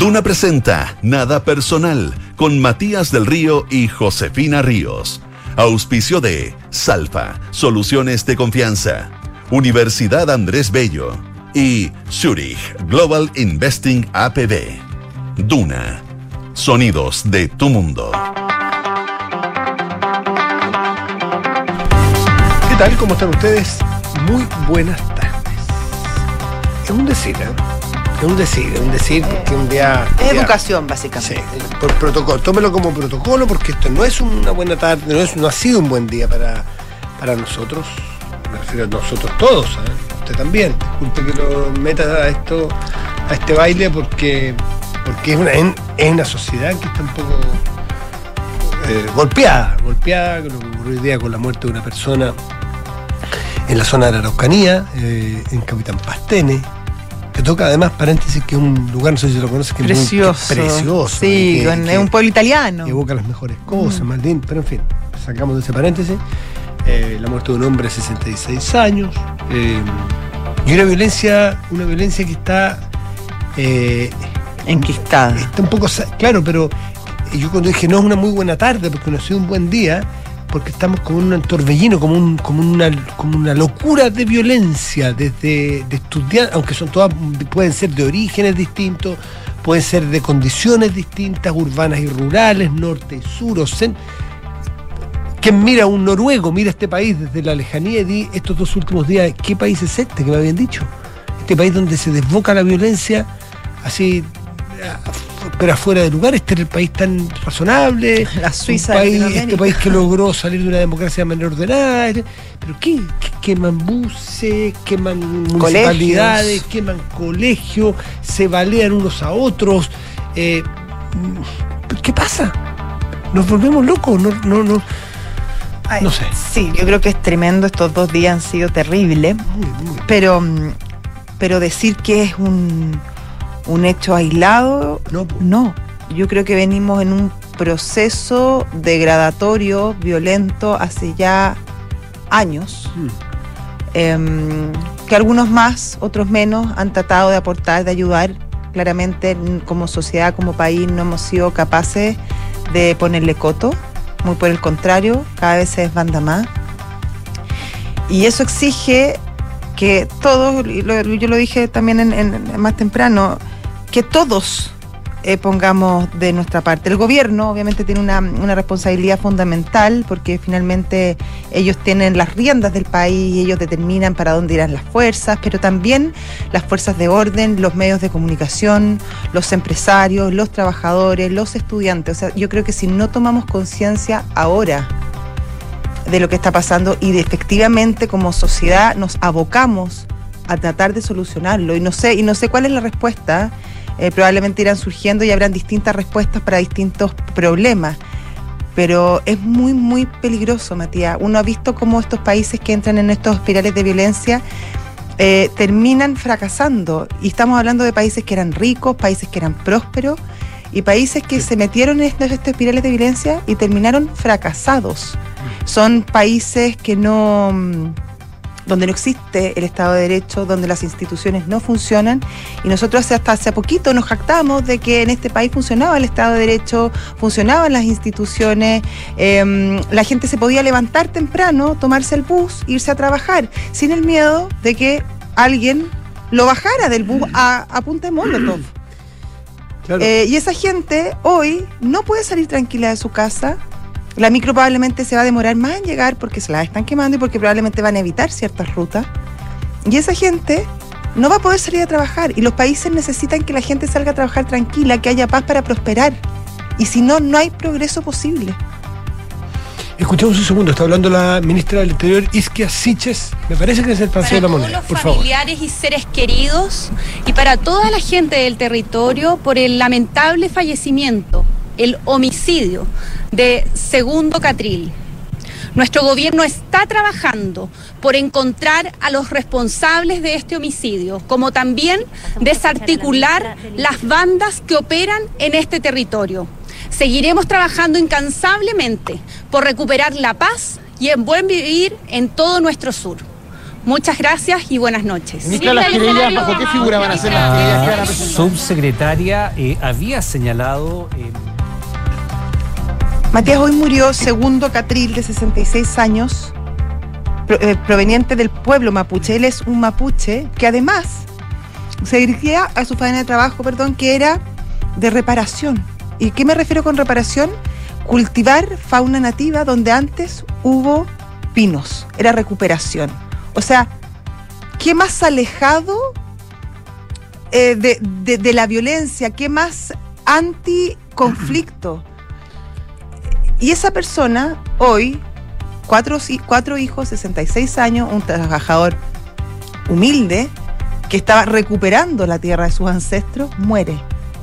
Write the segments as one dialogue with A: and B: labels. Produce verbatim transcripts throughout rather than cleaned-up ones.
A: Duna presenta Nada Personal con Matías del Río y Josefina Ríos. Auspicio de Salfa, Soluciones de Confianza, Universidad Andrés Bello y Zurich Global Investing A P B. Duna, sonidos de tu mundo.
B: ¿Qué tal? ¿Cómo están ustedes? Muy buenas tardes. Es un decir, ¿eh? Es un decir, es un decir porque un día...
C: Es
B: día,
C: educación, básicamente.
B: Sí, por protocolo. Tómelo como protocolo porque esto no es una buena tarde, no, es, no ha sido un buen día para, para nosotros. Me refiero a nosotros todos, ¿eh? Usted también. Disculpe que lo meta a esto, a este baile porque, porque es, una, es una sociedad que está un poco eh, golpeada, golpeada, con lo que ocurrió hoy día con la muerte de una persona en la zona de la Araucanía, eh, en Capitán Pastene, que toca además, paréntesis, que es un lugar, no sé si lo conoces, que
C: precioso.
B: Es, muy, que es precioso.
C: Sí,
B: que,
C: con,
B: que
C: es un pueblo italiano.
B: Que evoca las mejores cosas,
C: mm.
B: más lindo, pero en fin, sacamos de ese paréntesis. Eh, la muerte de un hombre de sesenta y seis años, eh, y una violencia, una violencia que está... Eh,
C: enquistada.
B: Está un poco... Claro, pero yo cuando dije no es una muy buena tarde, porque no ha sido un buen día, porque estamos como en un torbellino, como, un, como, una, como una locura de violencia, desde de estudiar, aunque son todas, pueden ser de orígenes distintos, pueden ser de condiciones distintas, urbanas y rurales, norte y sur, o centro. Quien mira a un noruego, mira este país desde la lejanía y di estos dos últimos días, ¿qué país es este que me habían dicho? Este país donde se desboca la violencia, así... pero afuera de lugar. Este es el país tan razonable,
C: la Suiza,
B: país, este país que logró salir de una democracia de manera ordenada, pero ¿qué? queman buses, queman municipalidades, queman colegios, se balean unos a otros. eh, ¿qué pasa? Nos volvemos locos, no, no, no,
C: Ay,
B: no sé.
C: Sí, yo creo que es tremendo, estos dos días han sido terribles,
B: Muy, muy.
C: pero pero decir que es un un hecho aislado,
B: no,
C: no. Yo creo que venimos en un proceso degradatorio, violento, hace ya años,
B: mm.
C: eh, que algunos más, otros menos, han tratado de aportar, de ayudar. Claramente, como sociedad, como país, no hemos sido capaces de ponerle coto, muy por el contrario, cada vez se desbanda más. Y eso exige que todos, yo lo dije también en, en, más temprano, que todos eh, pongamos de nuestra parte. El gobierno obviamente tiene una, una responsabilidad fundamental porque finalmente ellos tienen las riendas del país y ellos determinan para dónde irán las fuerzas, pero también las fuerzas de orden, los medios de comunicación, los empresarios, los trabajadores, los estudiantes. O sea, yo creo que si no tomamos conciencia ahora de lo que está pasando y de efectivamente como sociedad nos abocamos a tratar de solucionarlo, y no sé, y no sé cuál es la respuesta. Eh, probablemente irán surgiendo y habrán distintas respuestas para distintos problemas, pero es muy muy peligroso, Matías. Uno ha visto cómo estos países que entran en estos espirales de violencia eh, terminan fracasando, y estamos hablando de países que eran ricos, países que eran prósperos y países que se metieron en estos, estos espirales de violencia y terminaron fracasados. Son países que no... donde no existe el Estado de Derecho, donde las instituciones no funcionan, y nosotros hasta hace poquito nos jactamos de que en este país funcionaba el Estado de Derecho, funcionaban las instituciones, eh, la gente se podía levantar temprano, tomarse el bus, irse a trabajar, sin el miedo de que alguien lo bajara del bus a, a punta de molotov. Claro. Eh, y esa gente hoy no puede salir tranquila de su casa. La micro probablemente se va a demorar más en llegar porque se la están quemando y porque probablemente van a evitar ciertas rutas. Y esa gente no va a poder salir a trabajar. Y los países necesitan que la gente salga a trabajar tranquila, que haya paz para prosperar. Y si no, no hay progreso posible.
B: Escuchemos un segundo, está hablando la ministra del Interior, Isquia Siches. Me parece que es el Paseo de la Moneda, por favor.
D: Para todos los familiares y seres queridos y para toda la gente del territorio por el lamentable fallecimiento, el homicidio de Segundo Catril. Nuestro gobierno está trabajando por encontrar a los responsables de este homicidio, como también desarticular las bandas que operan en este territorio. Seguiremos trabajando incansablemente por recuperar la paz y el buen vivir en todo nuestro sur. Muchas gracias y buenas noches.
E: Ministra, las querellas, ¿bajo qué figura van a ser las querellas que van a
F: La
E: presentar?
F: subsecretaria eh, había señalado... Eh,
C: Matías hoy murió segundo Catril, de sesenta y seis años, pro- eh, proveniente del pueblo mapuche. Él es un mapuche que además se dirigía a su faena de trabajo, perdón, que era de reparación. ¿Y qué me refiero con reparación? Cultivar fauna nativa donde antes hubo pinos. Era recuperación. O sea, ¿qué más alejado eh, de, de, de la violencia? ¿Qué más anticonflicto? Y esa persona, hoy, cuatro, cuatro hijos, sesenta y seis años, un trabajador humilde, que estaba recuperando la tierra de sus ancestros, muere.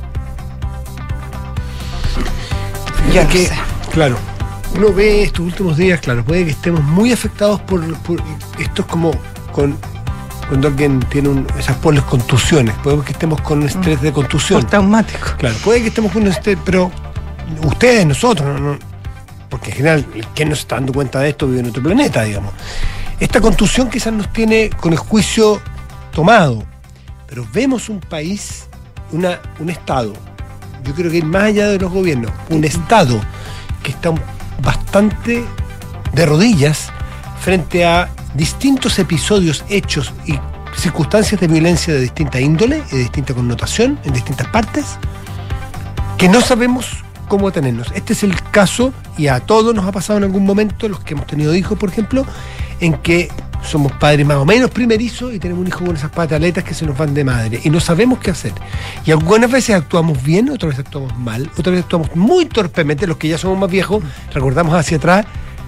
C: Yo no
B: que,
C: sé.
B: claro, uno ve estos últimos días, claro, puede que estemos muy afectados por, por esto es como con cuando alguien tiene un, esas por las contusiones, puede que estemos con un estrés de contusión.
C: Postraumático.
B: Claro, puede que estemos con un estrés, pero ustedes, nosotros, no, no, porque en general, quien no se está dando cuenta de esto vive en otro planeta, digamos. Esta contusión quizás nos tiene con el juicio tomado, pero vemos un país, una, un Estado, yo creo que ir más allá de los gobiernos, un Estado que está un- bastante de rodillas frente a distintos episodios, hechos y circunstancias de violencia de distinta índole y de distinta connotación en distintas partes, que no sabemos cómo tenernos. Este es el caso, y a todos nos ha pasado en algún momento, los que hemos tenido hijos, por ejemplo, en que somos padres más o menos primerizos y tenemos un hijo con esas pataletas que se nos van de madre y no sabemos qué hacer. Y algunas veces actuamos bien, otras veces actuamos mal, otras veces actuamos muy torpemente. Los que ya somos más viejos, recordamos hacia atrás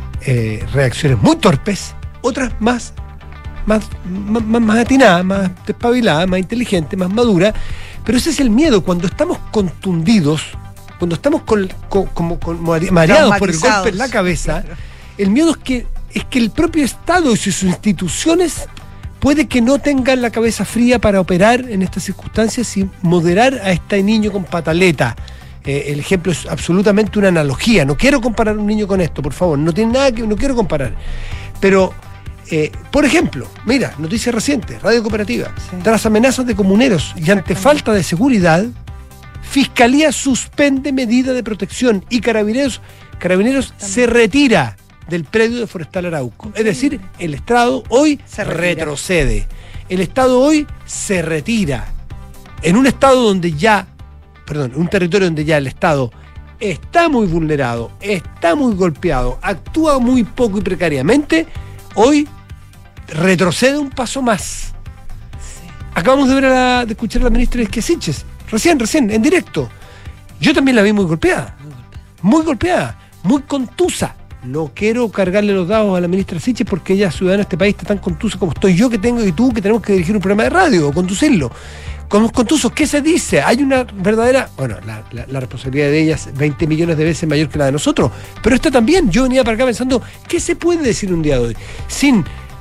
B: eh, reacciones muy torpes, otras más, más, más, más, más atinadas, más despabiladas, más inteligentes, más maduras. Pero ese es el miedo, cuando estamos contundidos, cuando estamos con, con- como con- mareados por el golpe en la cabeza, el miedo es que, es que el propio Estado y sus instituciones puede que no tengan la cabeza fría para operar en estas circunstancias y moderar a este niño con pataleta. Eh, el ejemplo es absolutamente una analogía. No quiero comparar a un niño con esto, por favor. No tiene nada que... No quiero comparar. Pero, eh, por ejemplo, mira, noticia reciente, Radio Cooperativa.
C: Sí.
B: Tras amenazas de comuneros y ante falta de seguridad, Fiscalía suspende medida de protección y Carabineros, Carabineros se retira del predio de Forestal Arauco. Es decir, el Estado hoy
C: Se retira.
B: retrocede. El Estado hoy se retira. En un Estado donde ya, perdón, en un territorio donde ya el Estado está muy vulnerado, está muy golpeado, actúa muy poco y precariamente, hoy retrocede un paso más. Acabamos de ver a la, de escuchar a la ministra Esquesiches, recién, recién, en directo. Yo también la vi muy golpeada. Muy golpeada, muy contusa. No quiero cargarle los dados a la ministra Siches porque ella, ciudadana de este país, está tan contusa como estoy yo que tengo y tú, que tenemos que dirigir un programa de radio o conducirlo. Con los contusos, ¿qué se dice? Hay una verdadera... Bueno, la, la, la responsabilidad de ella es veinte millones de veces mayor que la de nosotros. Pero esta también. Yo venía para acá pensando, ¿qué se puede decir un día de hoy? Sin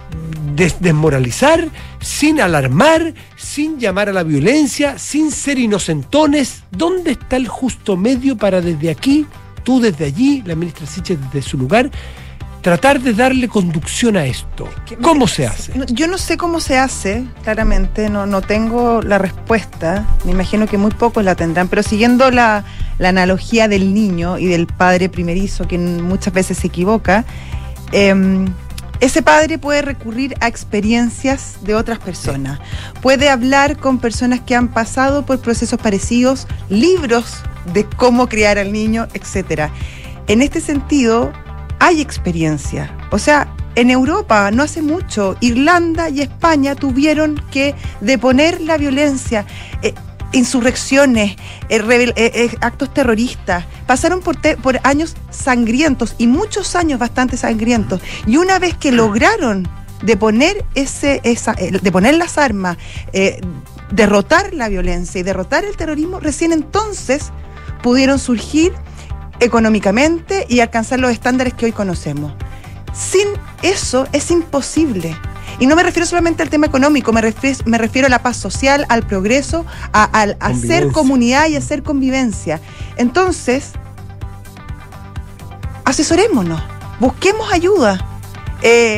B: des- desmoralizar, sin alarmar, sin llamar a la violencia, sin ser inocentones. ¿Dónde está el justo medio para desde aquí, tú desde allí, la ministra Siches desde su lugar, tratar de darle conducción a esto? ¿Cómo se hace?
C: No, yo no sé cómo se hace, claramente, no, no tengo la respuesta, me imagino que muy pocos la tendrán, pero siguiendo la, la analogía del niño y del padre primerizo, que muchas veces se equivoca, eh, ese padre puede recurrir a experiencias de otras personas, puede hablar con personas que han pasado por procesos parecidos, libros de cómo criar al niño, etcétera. En este sentido, hay experiencia. O sea, en Europa, no hace mucho, Irlanda y España tuvieron que deponer la violencia, eh, insurrecciones, eh, rebel- eh, eh, actos terroristas. Pasaron por, te- por años sangrientos y muchos años bastante sangrientos. Y una vez que lograron deponer, ese, esa, eh, deponer las armas, eh, derrotar la violencia y derrotar el terrorismo, recién entonces pudieron surgir económicamente y alcanzar los estándares que hoy conocemos. Sin eso es imposible. Y no me refiero solamente al tema económico, me refiero, me refiero a la paz social, al progreso, a, a, a hacer comunidad y hacer convivencia. Entonces, asesorémonos, busquemos ayuda. Eh,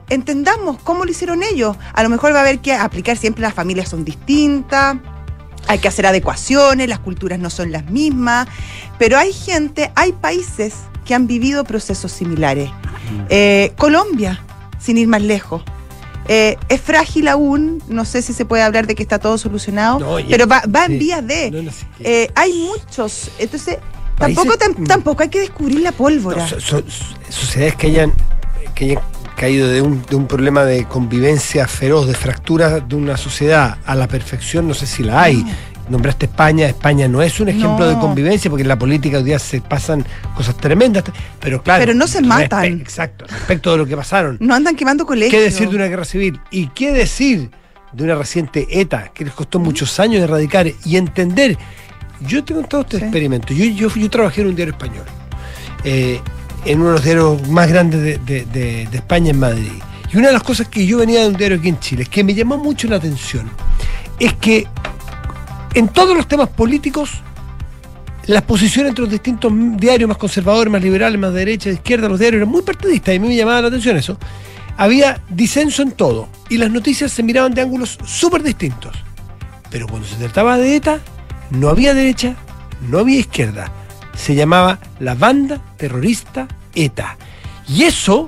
C: entendamos cómo lo hicieron ellos. A lo mejor va a haber que aplicar siempre, las familias son distintas, hay que hacer adecuaciones, las culturas no son las mismas, pero hay gente, hay países que han vivido procesos similares. Eh, Colombia, sin ir más lejos. Eh, es frágil aún, no sé si se puede hablar de que está todo solucionado, no, ya, pero va, va sí. en vías de... No, no sé eh, hay muchos, entonces tampoco, tam, tampoco hay que descubrir la pólvora. No,
B: so, so, sociedades que hayan, que hayan caído de un, de un problema de convivencia feroz, de fractura de una sociedad a la perfección, no sé si la hay. No. Nombraste España, España no es un ejemplo no. de convivencia, porque en la política hoy día se pasan cosas tremendas, pero claro...
C: Pero no se matan.
B: Respe- exacto, respecto de lo que pasaron.
C: No andan quemando colegios.
B: ¿Qué decir de una guerra civil? ¿Y qué decir de una reciente ETA, que les costó muchos años erradicar y entender? Yo te he contado este sí. experimento. Yo, yo, yo trabajé en un diario español, eh, en uno de los diarios más grandes de, de, de, de España, en Madrid. Y una de las cosas que yo venía de un diario aquí en Chile, que me llamó mucho la atención, es que en todos los temas políticos, las posiciones entre los distintos diarios, más conservadores, más liberales, más de derecha, de izquierda, los diarios eran muy partidistas, y a mí me llamaba la atención eso. Había disenso en todo, y las noticias se miraban de ángulos súper distintos. Pero cuando se trataba de ETA, no había derecha, no había izquierda. Se llamaba la banda terrorista ETA. Y eso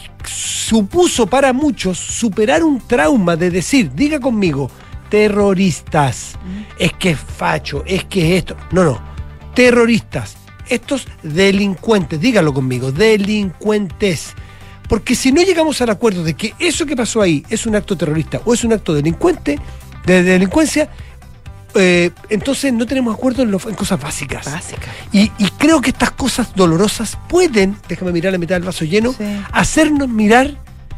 B: supuso para muchos superar un trauma de decir, diga conmigo, terroristas, es que es facho, es que es esto. No, no, terroristas, estos delincuentes, dígalo conmigo, delincuentes. Porque si no llegamos al acuerdo de que eso que pasó ahí es un acto terrorista o es un acto delincuente, de delincuencia, eh, entonces no tenemos acuerdo en, lo, en cosas básicas.
C: Básicas.
B: Y, y creo que estas cosas dolorosas pueden, déjame mirar la mitad del vaso lleno, sí. hacernos mirar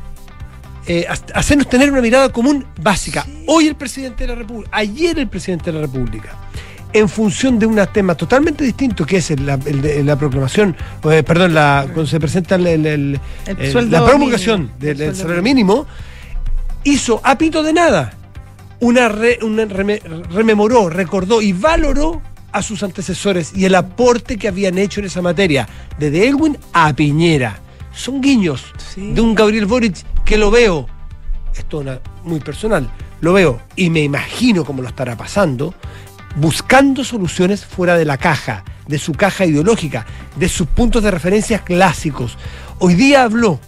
B: Eh, hacernos tener una mirada común básica. Sí. Hoy el presidente de la República, ayer el presidente de la República, en función de un tema totalmente distinto, que es el, el, el, la proclamación, eh, perdón, la, cuando se presenta el, el, el, el sueldo la promulgación mínimo, del, del salario mínimo, hizo a pito de nada, una, re, una reme, rememoró, recordó y valoró a sus antecesores y el aporte que habían hecho en esa materia, desde Elwin a Piñera. Son guiños sí. de un Gabriel Boric que lo veo, esto es muy personal, lo veo y me imagino cómo lo estará pasando, buscando soluciones fuera de la caja, de su caja ideológica, de sus puntos de referencia clásicos. Hoy día habló,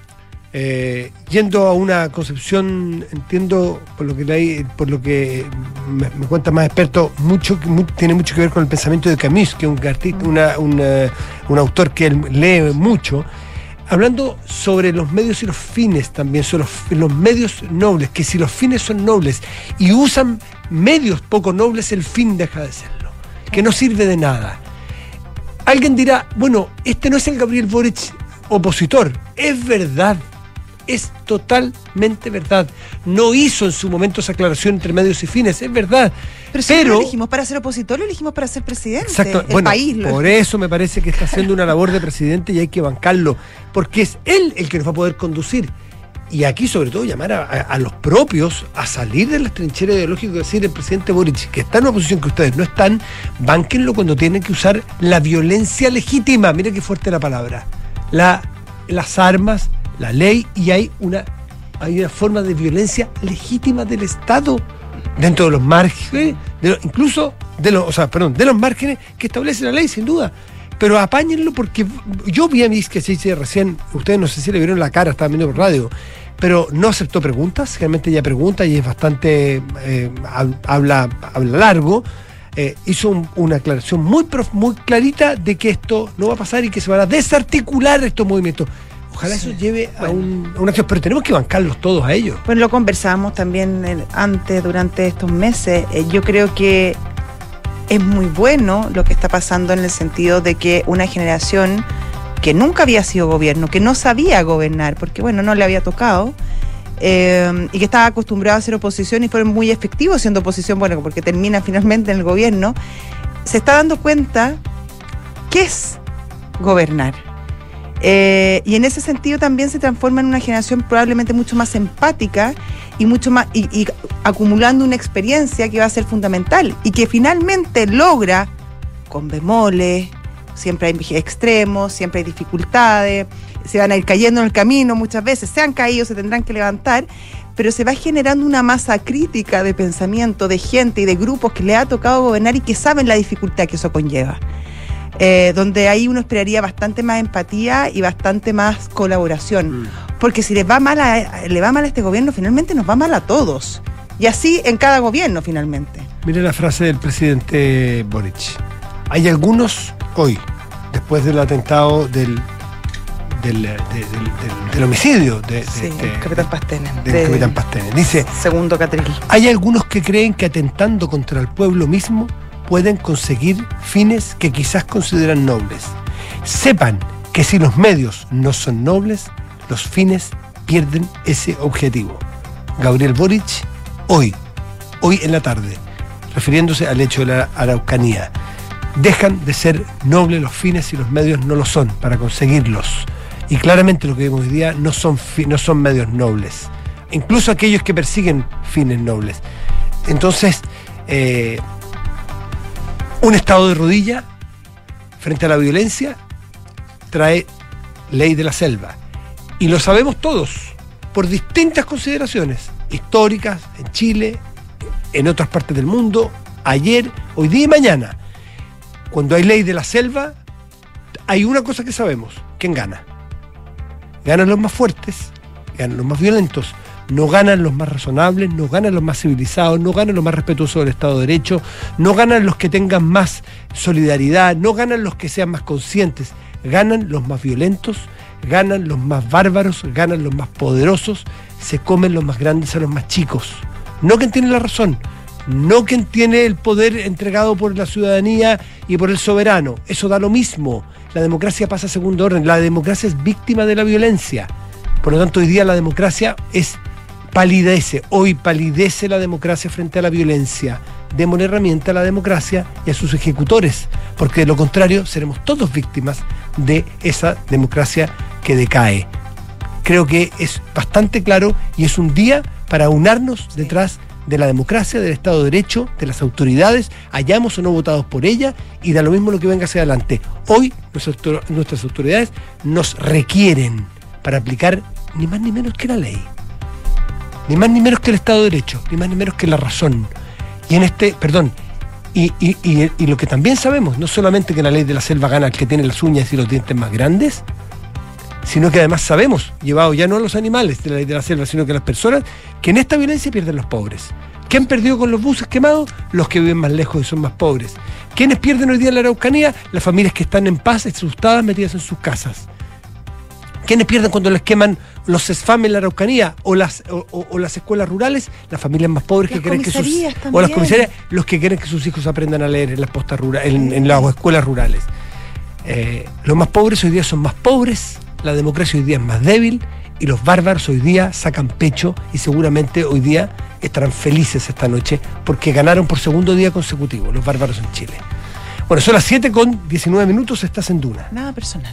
B: eh, yendo a una concepción, entiendo por lo que leí, por lo que me, me cuenta más experto, mucho, muy, tiene mucho que ver con el pensamiento de Camus, que es un, artista, una, una, un autor que él lee mucho, hablando sobre los medios y los fines también, sobre los, los medios nobles, que si los fines son nobles y usan medios poco nobles, el fin deja de serlo, que no sirve de nada. Alguien dirá, bueno, este no es el Gabriel Boric opositor. Es verdad, es totalmente verdad. No hizo en su momento esa aclaración entre medios y fines, es verdad.
C: Pero si pero, no lo elegimos para ser opositor, lo elegimos para ser presidente.
B: Exacto. El bueno, país. Lo... Por eso me parece que está haciendo una labor de presidente y hay que bancarlo, porque es él el que nos va a poder conducir. Y aquí, sobre todo, llamar a, a, a los propios a salir de las trincheras ideológicas, decir el presidente Boric, que está en una posición que ustedes no están, bánquenlo cuando tienen que usar la violencia legítima. Mira qué fuerte la palabra. La, las armas, la ley, y hay una, hay una forma de violencia legítima del Estado dentro de los márgenes, de lo, incluso de los, o sea, perdón, de los márgenes que establece la ley, sin duda. Pero apáñenlo, porque yo vi a mí que se dice recién, ustedes no sé si le vieron la cara, estaban viendo por radio, pero no aceptó preguntas, realmente ella pregunta y es bastante, eh, habla, habla largo, eh, hizo un, una aclaración muy, prof, muy clarita de que esto no va a pasar y que se van a desarticular estos movimientos. Ojalá sí. eso lleve a, bueno. un, a una acción, pero tenemos que bancarlos todos a ellos.
C: Bueno, lo conversamos también eh, antes, durante estos meses. Eh, yo creo que es muy bueno lo que está pasando en el sentido de que una generación que nunca había sido gobierno, que no sabía gobernar, porque bueno, no le había tocado, eh, y que estaba acostumbrado a hacer oposición y fueron muy efectivos siendo oposición, bueno, porque termina finalmente en el gobierno, se está dando cuenta qué es gobernar. Eh, y en ese sentido también se transforma en una generación probablemente mucho más empática y mucho más y, y acumulando una experiencia que va a ser fundamental y que finalmente logra, con bemoles, siempre hay extremos, siempre hay dificultades, se van a ir cayendo en el camino muchas veces, se han caído, se tendrán que levantar, pero se va generando una masa crítica de pensamiento, de gente y de grupos que le ha tocado gobernar y que saben la dificultad que eso conlleva. Eh, donde ahí uno esperaría bastante más empatía y bastante más colaboración. Mm. Porque si les va mal a, le va mal a este gobierno, finalmente nos va mal a todos. Y así en cada gobierno, finalmente.
B: Mire la frase del presidente Boric. Hay algunos hoy, después del atentado del del, de, del, del, del homicidio de, de,
C: sí,
B: de,
C: el capitán Pastene.
B: Del
C: de,
B: capitán Pastene. Dice,
C: segundo Catril.
B: Hay algunos que creen que atentando contra el pueblo mismo pueden conseguir fines que quizás consideran nobles. Sepan que si los medios no son nobles, los fines pierden ese objetivo. Gabriel Boric, hoy, hoy en la tarde, refiriéndose al hecho de la Araucanía. Dejan de ser nobles los fines si los medios no lo son para conseguirlos. Y claramente lo que vemos hoy día no son, fi- no son medios nobles. Incluso aquellos que persiguen fines nobles. Entonces, eh, un estado de rodilla frente a la violencia trae ley de la selva. Y lo sabemos todos, por distintas consideraciones históricas, en Chile, en otras partes del mundo, ayer, hoy día y mañana. Cuando hay ley de la selva, hay una cosa que sabemos: ¿quién gana? Ganan los más fuertes, ganan los más violentos. No ganan los más razonables, no ganan los más civilizados, no ganan los más respetuosos del Estado de Derecho, no ganan los que tengan más solidaridad, no ganan los que sean más conscientes, ganan los más violentos, ganan los más bárbaros, ganan los más poderosos, se comen los más grandes a los más chicos. No quien tiene la razón, no quien tiene el poder entregado por la ciudadanía y por el soberano, eso da lo mismo. La democracia pasa a segundo orden, la democracia es víctima de la violencia. Por lo tanto, hoy día la democracia es palidece, hoy palidece la democracia frente a la violencia. Démosle herramienta a la democracia y a sus ejecutores, porque de lo contrario seremos todos víctimas de esa democracia que decae. Creo que es bastante claro y es un día para unarnos detrás de la democracia, del Estado de Derecho, de las autoridades, hayamos o no votados por ella, y da lo mismo lo que venga hacia adelante. Hoy nuestras, nuestras autoridades nos requieren para aplicar ni más ni menos que la ley. Ni más ni menos que el Estado de Derecho, ni más ni menos que la razón. Y en este, perdón, y, y, y, y lo que también sabemos, no solamente que la ley de la selva gana al que tiene las uñas y los dientes más grandes, sino que además sabemos, llevado ya no a los animales de la ley de la selva, sino que a las personas, que en esta violencia pierden los pobres. ¿Quién perdió con los buses quemados? Los que viven más lejos y son más pobres. ¿Quiénes pierden hoy día en la Araucanía? Las familias que están en paz, asustadas, metidas en sus casas. ¿Quiénes pierden cuando les queman los SESFAM en la Araucanía o las, o, o, o las escuelas rurales? Las familias más pobres que quieren que sus o las comisarías, los que quieren que sus hijos aprendan a leer en las postas rurales, en, en las escuelas rurales. Eh, los más pobres hoy día son más pobres, la democracia hoy día es más débil y los bárbaros hoy día sacan pecho y seguramente hoy día estarán felices esta noche porque ganaron por segundo día consecutivo los bárbaros en Chile. Bueno, son las siete con diecinueve minutos, estás en Duna.
C: Nada personal.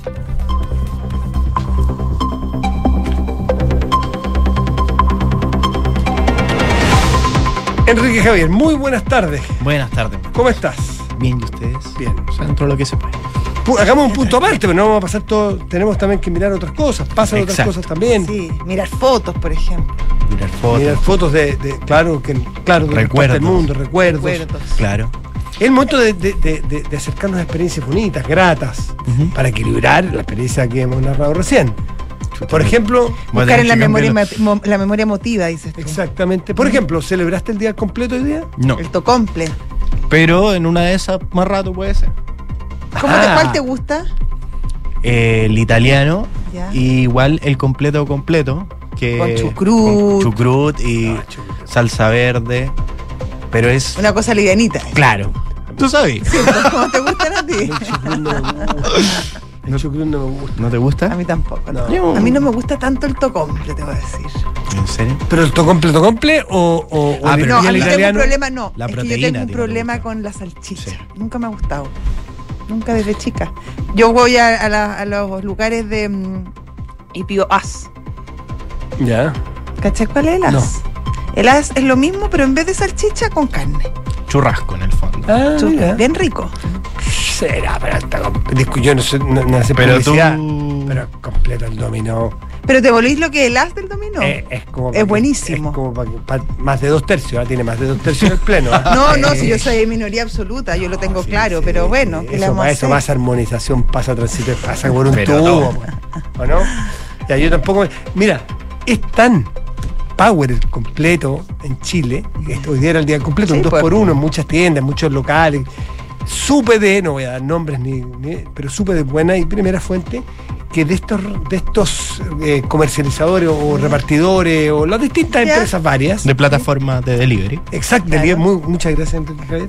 B: Enrique Javier, muy buenas tardes.
G: Buenas tardes.
B: ¿Cómo estás?
G: Bien, ¿y ustedes?
B: Bien.
G: O sea, dentro de lo que se puede.
B: Pu- Hagamos un punto aparte, pero no vamos a pasar todo. Tenemos también que mirar otras cosas. Pasan otras
G: Exacto.
B: cosas también.
C: Sí, mirar fotos, por ejemplo.
G: Mirar fotos.
B: Mirar fotos de, de claro, que, claro, de
G: Recuerdos.
B: del mundo, recuerdos.
C: Recuerdos.
G: Claro.
B: Es el momento de, de, de, de, de acercarnos a experiencias bonitas, gratas,
G: Ujú.
B: para equilibrar la experiencia que hemos narrado recién. Por ejemplo,
G: Voy a
C: Buscar
G: tener
C: en la
G: que
C: memoria,
G: cambiarlo.
C: mo- la memoria emotiva, dices tú.
B: exactamente. Por ejemplo, ¿celebraste el día completo hoy día?
G: No.
C: El tocomple.
G: Pero en una de esas, más rato puede ser.
C: ¿Cómo te,
B: Ah.
C: ¿Cuál te gusta?
G: Eh, el italiano.
C: Ya.
G: Y igual el completo completo. Que
C: Con chucrut.
G: con chucrut y
B: Ah, chucrut.
G: salsa verde. Pero es.
C: Una cosa livianita.
G: Claro. ¿Tú sabes?
C: ¿Cómo te gustan a ti?
B: El chucrut no me gusta. El chucrut no me gusta.
G: ¿No te gusta?
C: A mí tampoco. No.
B: No.
C: A mí no me gusta tanto el tocomple, te voy a decir.
G: ¿En serio?
B: ¿Pero el tocomple, tocomple o, o, o
G: Ah,
B: el-
G: pero
C: No,
B: y
C: a
B: el
C: mí tengo un
B: italiano?
C: problema, no.
G: La
C: es que yo
G: proteína
C: tengo un
G: tiene que
C: problema
G: gustar.
C: con la salchicha.
G: Sí.
C: Nunca me ha gustado. Nunca desde chica. Yo voy a, a, la- a los lugares de mm, y pido as.
B: Ya.
C: ¿Cachai cuál es el as?
B: No.
C: El as es lo mismo, pero en vez de salchicha, con carne.
G: Churrasco en el fondo.
B: Ah,
C: Chuta,
B: mira.
C: bien rico.
B: Será, pero hasta- discu- yo no sé, no, no sé
G: Pero tú.
B: publicidad.
G: su...
B: Pero completo el dominó.
C: Pero te volvís lo que el as del dominó.
B: Eh, es como
C: Es
B: pa' que-
C: buenísimo.
B: Es como pa' que- pa- más de dos tercios, ¿ah? Tiene más de dos tercios en el pleno. ¿ah?
C: No, no, si
B: Eh,
C: yo soy minoría absoluta, yo lo tengo
B: sí,
C: claro,
B: sí,
C: pero
B: sí.
C: bueno, ¿qué le
B: Eso,
C: vamos a
B: para eso
C: hacer?
B: más armonización pasa transito, pasa por un
G: Pero
B: tubo,
G: no.
B: pues, ¿o no? Ya, yo tampoco. Mira, es tan power el completo en Chile, que hoy día era el día completo,
C: Sí,
B: un dos
C: pues.
B: por uno en muchas tiendas, en muchos locales. Supe de, no voy a dar nombres ni, ni- pero supe de buena y primera fuente que de estos de estos eh, comercializadores o repartidores o las distintas
C: Ya.
B: empresas varias,
G: de plataformas de delivery.
B: exacto,
C: Claro.
B: Deliver- muy- muchas gracias Enrique Javier,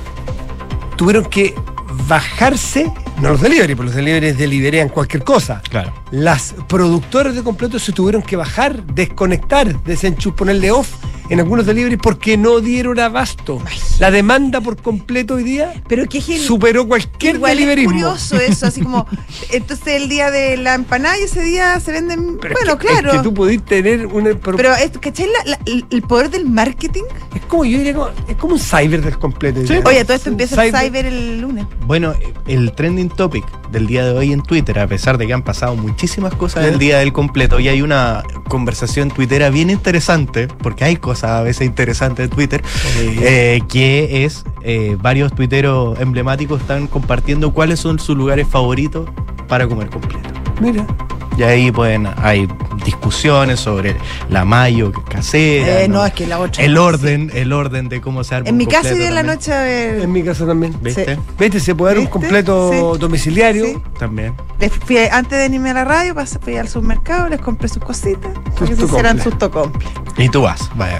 B: tuvieron que bajarse, no los delivery, porque los delivery deliverean cualquier cosa.
G: Claro.
B: Las productoras de completo se tuvieron que bajar, desconectar, desenchufar, ponerle off en algunos delivery porque no dieron abasto. La demanda por completo hoy día
C: Pero qué genial.
B: superó cualquier
C: Igual es
B: deliverismo.
C: curioso eso, así como, entonces el día de la empanada y ese día se venden,
B: Pero es
C: bueno,
B: que-
C: claro.
B: Es que tú pudiste tener una. Pero,
C: Pero, es- ¿cachai la- la- el- el poder del marketing?
B: es como, yo diría, como- es como un cyber del completo.
G: Sí.
B: diría.
C: Oye, todo esto
B: Un
C: empieza el cyber el lunes.
G: Bueno, el trending topic del día de hoy en Twitter, a pesar de que han pasado muchísimas cosas
B: ¿Eh?
G: el día del completo, y hay una conversación tuitera bien interesante, porque hay cosas a veces interesantes en Twitter,
B: Sí.
G: eh, que es, eh, varios tuiteros emblemáticos están compartiendo cuáles son sus lugares favoritos para comer completo.
B: Mira.
G: Y ahí pueden, hay discusiones sobre la mayo casera,
C: Eh, no,
G: ¿no?
C: es que la otra.
G: el orden, el orden de cómo se arma
C: En
G: un
C: mi casa
G: completo
C: hoy en la
G: también.
C: noche a ver.
B: En mi caso también.
G: ¿Viste?
C: Sí.
B: Vete, se puede dar un
C: ¿Viste?
B: completo
C: Sí.
B: domiciliario.
C: Sí.
G: También.
C: Les fui, antes de venirme a la radio, pasé, fui al supermercado, les compré sus cositas, para que se
B: Susto
C: hicieran
B: comple.
C: susto comple.
G: Y tú vas, vaya,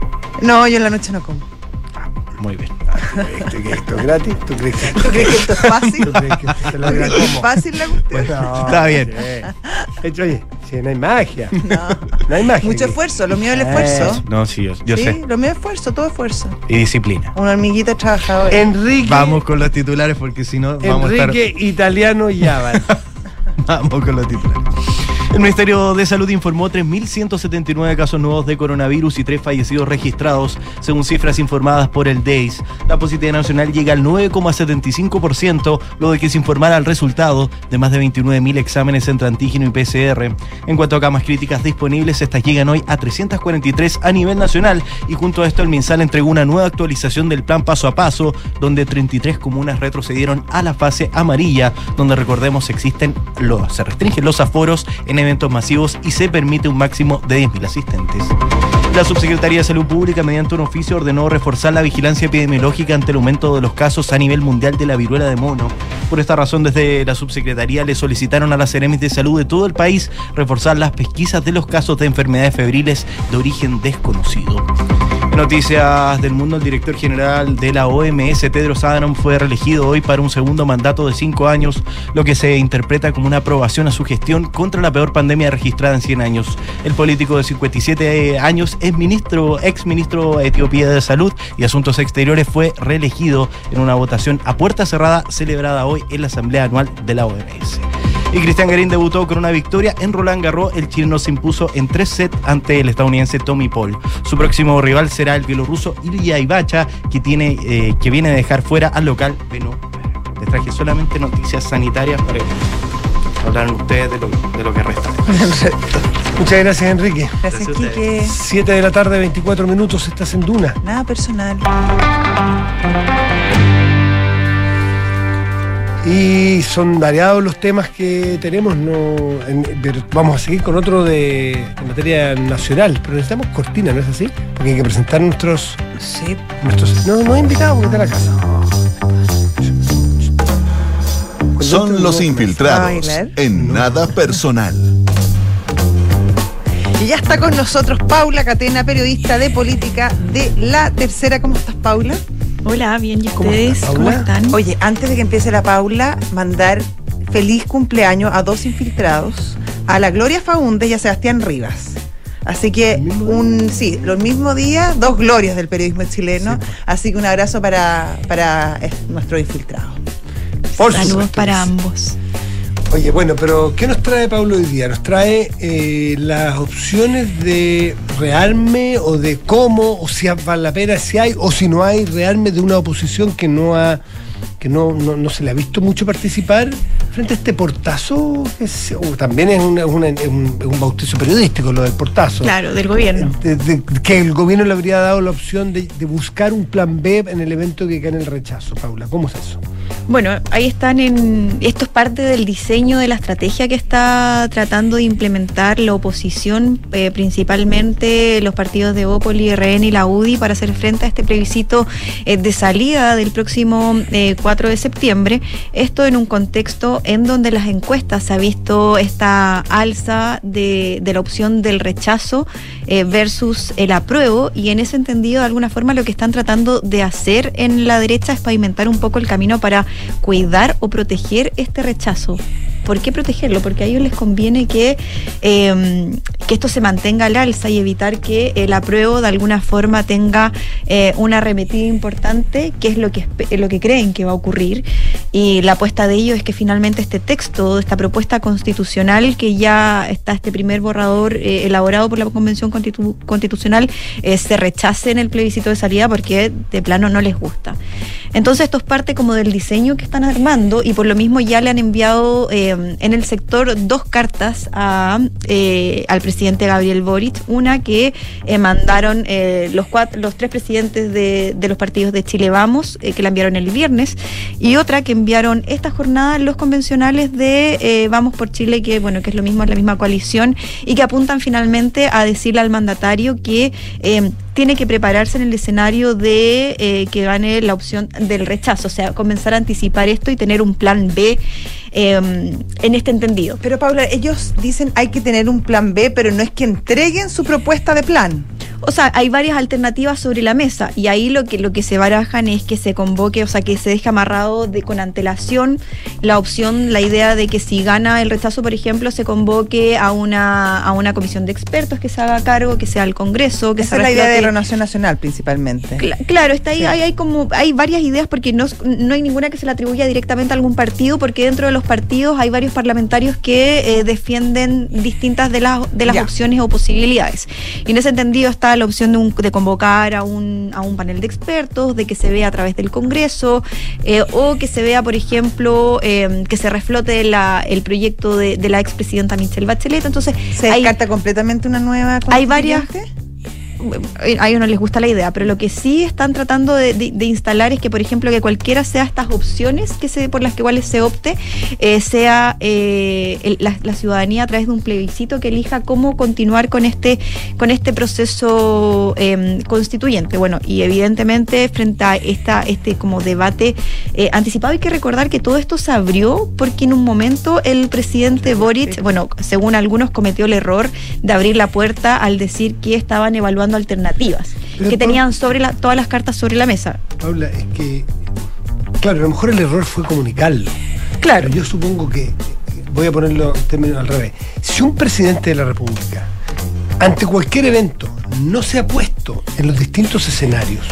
C: No, yo en la noche no como.
G: muy bien.
B: ¿Esto que esto es gratis? ¿Tú crees que
C: ¿Tú crees que esto es fácil?
B: ¿Tú crees que esto se
C: ¿Tú
B: logra
C: crees que es
B: cómo?
C: fácil la cuestión?
B: No,
G: Está bien.
B: sí. Hecho, oye, si no hay magia.
C: No.
B: No hay magia.
C: Mucho
B: aquí.
C: esfuerzo, lo mío es el
B: Eh,
C: esfuerzo.
G: No, sí, yo, yo
C: sí,
G: sé.
C: lo mío es esfuerzo, todo esfuerzo.
G: Y disciplina.
C: Una hormiguita trabajadora.
B: Enrique,
G: Vamos con los titulares porque si no vamos a estar...
B: Enrique Italiano Yavan.
G: Vamos con los titulares. El Ministerio de Salud informó tres mil ciento setenta y nueve casos nuevos de coronavirus y tres fallecidos registrados, según cifras informadas por el D E I S. La positividad nacional llega al nueve coma setenta y cinco por ciento, luego de que se informara el resultado de más de veintinueve mil exámenes entre antígeno y P C R. En cuanto a camas críticas disponibles, estas llegan hoy a trescientas cuarenta y tres a nivel nacional, y junto a esto el MinSal entregó una nueva actualización del plan paso a paso, donde treinta y tres comunas retrocedieron a la fase amarilla, donde recordemos existen los, se restringen los aforos en eventos masivos y se permite un máximo de diez mil asistentes. La Subsecretaría de Salud Pública, mediante un oficio, ordenó reforzar la vigilancia epidemiológica ante el aumento de los casos a nivel mundial de la viruela de mono. Por esta razón, desde la Subsecretaría le solicitaron a las Seremis de Salud de todo el país reforzar las pesquisas de los casos de enfermedades febriles de origen desconocido. En noticias del mundo, el director general de la O M S, Tedros Adhanom, fue reelegido hoy para un segundo mandato de cinco años, lo que se interpreta como una aprobación a su gestión contra la peor pandemia registrada en cien años. El político de cincuenta y siete años es ministro, ex ministro de Etiopía de Salud y Asuntos Exteriores, fue reelegido en una votación a puerta cerrada celebrada hoy en la Asamblea Anual de la O M S. Y Cristian Garín debutó con una victoria en Roland Garros. El chileno se impuso en tres sets ante el estadounidense Tommy Paul. Su próximo rival será el bielorruso Ilya Ivacha, que tiene eh, que viene a dejar fuera al local Beno. Les traje solamente noticias sanitarias para que hablaran ustedes de lo, de lo que resta.
B: Muchas gracias, Enrique.
C: Gracias,
G: Gracias a ustedes.
C: Quique.
B: siete de la tarde, veinticuatro minutos, estás en Duna.
C: Nada personal.
B: Y son variados los temas que tenemos, no, en- pero vamos a seguir con otro de, de materia nacional, pero necesitamos cortina, ¿no es así? Porque hay que presentar nuestros...
C: Sí.
B: nuestros no, no invitados porque está en la casa.
A: Son los infiltrados
C: Bailar.
A: en Nada Personal.
C: Y ya está con nosotros Paula Catena, periodista de política de La Tercera. ¿Cómo estás, Paula?
H: Hola, bien, ¿y
B: ¿Cómo
H: ustedes?
B: estás,
H: ¿Cómo
B: Paula?
H: están?
C: Oye, antes de que empiece la Paula, mandar feliz cumpleaños a dos infiltrados, a la Gloria Faúndez y a Sebastián Rivas. Así que,
B: ¿El mismo
C: un sí, los mismos días, dos glorias del periodismo chileno.
B: Sí, pues.
C: Así que un abrazo para, para eh, nuestro infiltrado.
B: Por
H: Saludos
B: supuesto
H: para
B: que sí.
H: ambos.
B: Oye, bueno, pero ¿qué nos trae Pablo hoy día? Nos trae eh, las opciones de rearme o de cómo, o si vale la pena, si hay o si no hay rearme de una oposición que no ha que no, no, no se le ha visto mucho participar frente a este portazo, que es, uh, también es, una, una, un, un bautizo periodístico lo del portazo.
H: Claro, del gobierno.
B: De, de, que el gobierno le habría dado la opción de, de buscar un plan B en el evento que gane el rechazo. Paula, ¿cómo es eso?
H: Bueno, ahí están en... Esto es parte del diseño de la estrategia que está tratando de implementar la oposición, eh, principalmente los partidos de Bópoli, R N y la U D I, para hacer frente a este plebiscito eh, de salida del próximo eh, cuatro de septiembre. Esto en un contexto en donde las encuestas se ha visto esta alza de, de la opción del rechazo eh, versus el apruebo, y en ese entendido, de alguna forma, lo que están tratando de hacer en la derecha es pavimentar un poco el camino para cuidar o proteger este rechazo. ¿Por qué protegerlo? Porque a ellos les conviene que, eh, que esto se mantenga al alza y evitar que el apruebo de alguna forma tenga eh, una arremetida importante, que es lo que, lo que creen que va a ocurrir. Y la apuesta de ellos es que finalmente este texto, esta propuesta constitucional, que ya está este primer borrador eh, elaborado por la Convención Constitu- Constitucional, eh, se rechace en el plebiscito de salida porque de plano no les gusta. Entonces esto es parte como del diseño que están armando, y por lo mismo ya le han enviado eh, en el sector dos cartas a, eh, al presidente Gabriel Boric. Una que eh, mandaron eh, los cuatro, los tres presidentes de, de los partidos de Chile Vamos, eh, que la enviaron el viernes, y otra que enviaron esta jornada los convencionales de eh, Vamos por Chile, que bueno, que es lo mismo, es la misma coalición, y que apuntan finalmente a decirle al mandatario que eh, tiene que prepararse en el escenario de eh, que gane la opción del rechazo, o sea, comenzar a anticipar esto y tener un plan B eh, en este entendido.
C: Pero Paula, ellos dicen hay que tener un plan B, pero no es que entreguen su propuesta de plan.
H: O sea, hay varias alternativas sobre la mesa, y ahí lo que lo que se barajan es que se convoque, o sea, que se deje amarrado de, con antelación la opción, la idea de que si gana el rechazo, por ejemplo, se convoque a una a una comisión de expertos que se haga cargo, que sea el Congreso, que
C: Esa
H: se
C: es la idea
H: reflote.
C: de Renovación Nacional principalmente.
H: Cla- claro, está ahí,
C: Sí.
H: hay, hay como hay varias ideas, porque no, no hay ninguna que se le atribuya directamente a algún partido, porque dentro de los partidos hay varios parlamentarios que eh, defienden distintas de las de las
C: Ya.
H: opciones o posibilidades. Y en ese entendido está la opción de, un, de convocar a un, a un panel de expertos, de que se vea a través del Congreso, eh, o que se vea, por ejemplo, eh, que se reflote la, el proyecto de, de la expresidenta Michelle Bachelet. Entonces,
C: ¿Se
H: hay,
C: descarta completamente una nueva
H: hay varias...
C: constituyente?
H: A ellos no les gusta la idea, pero lo que sí están tratando de, de, de instalar es que, por ejemplo, que cualquiera sea estas opciones que se, por las que iguales se opte, eh, sea eh, el, la, la ciudadanía a través de un plebiscito que elija cómo continuar con este con este proceso eh, constituyente. Bueno, y evidentemente frente a esta este como debate eh, anticipado, hay que recordar que todo esto se abrió porque en un momento el presidente Boric, bueno, según algunos, cometió el error de abrir la puerta al decir que estaban evaluando alternativas,
B: Pero
H: que
B: Pa-
H: tenían sobre la, todas las cartas sobre la mesa.
B: Paula, es que, claro, a lo mejor el error fue comunicarlo.
H: Claro.
B: Pero yo supongo que, voy a ponerlo en términos al revés, si un presidente de la República, ante cualquier evento, no se ha puesto en los distintos escenarios,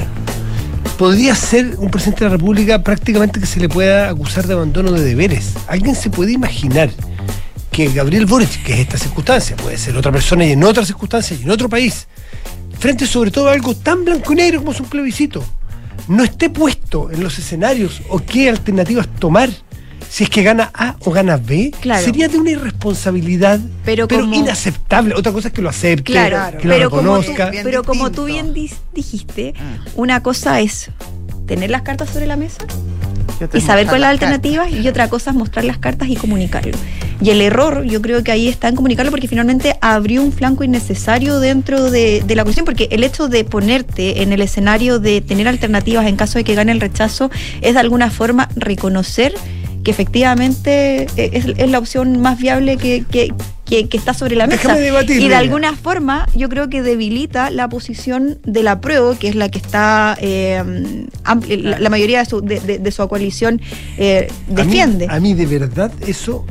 B: podría ser un presidente de la República prácticamente que se le pueda acusar de abandono de deberes. ¿Alguien se puede imaginar que Gabriel Boric, que es esta circunstancia, puede ser otra persona y en otras circunstancias y en otro país, frente sobre todo a algo tan blanco y negro como es un plebiscito, no esté puesto en los escenarios o qué alternativas tomar si es que gana A o gana B?
H: Claro.
B: Sería de una irresponsabilidad,
H: Pero
B: pero,
H: como-
B: inaceptable. Otra cosa es que lo acepte,
H: Claro,
B: que lo
H: pero como tú,
B: reconozca.
C: bien
H: pero como tú
C: distinto.
H: bien dis- dijiste, una cosa es tener las cartas sobre la mesa
C: Yo te
H: y saber
C: mostrar
H: cuáles las
C: las
H: alternativas, y otra cosa es mostrar las cartas y comunicarlo. Y el error, yo creo que ahí está en comunicarlo, porque finalmente abrió un flanco innecesario dentro de, de la cuestión, porque el hecho de ponerte en el escenario de tener alternativas en caso de que gane el rechazo es de alguna forma reconocer que efectivamente es, es la opción más viable que, que, que, que está sobre la mesa.
B: Déjame debatirlo
H: Y de
B: ya.
H: alguna forma yo creo que debilita la posición del apruebo, que es la que está eh, ampli- la, la mayoría de su, de, de- de su coalición eh, defiende.
B: A mí, a mí de verdad eso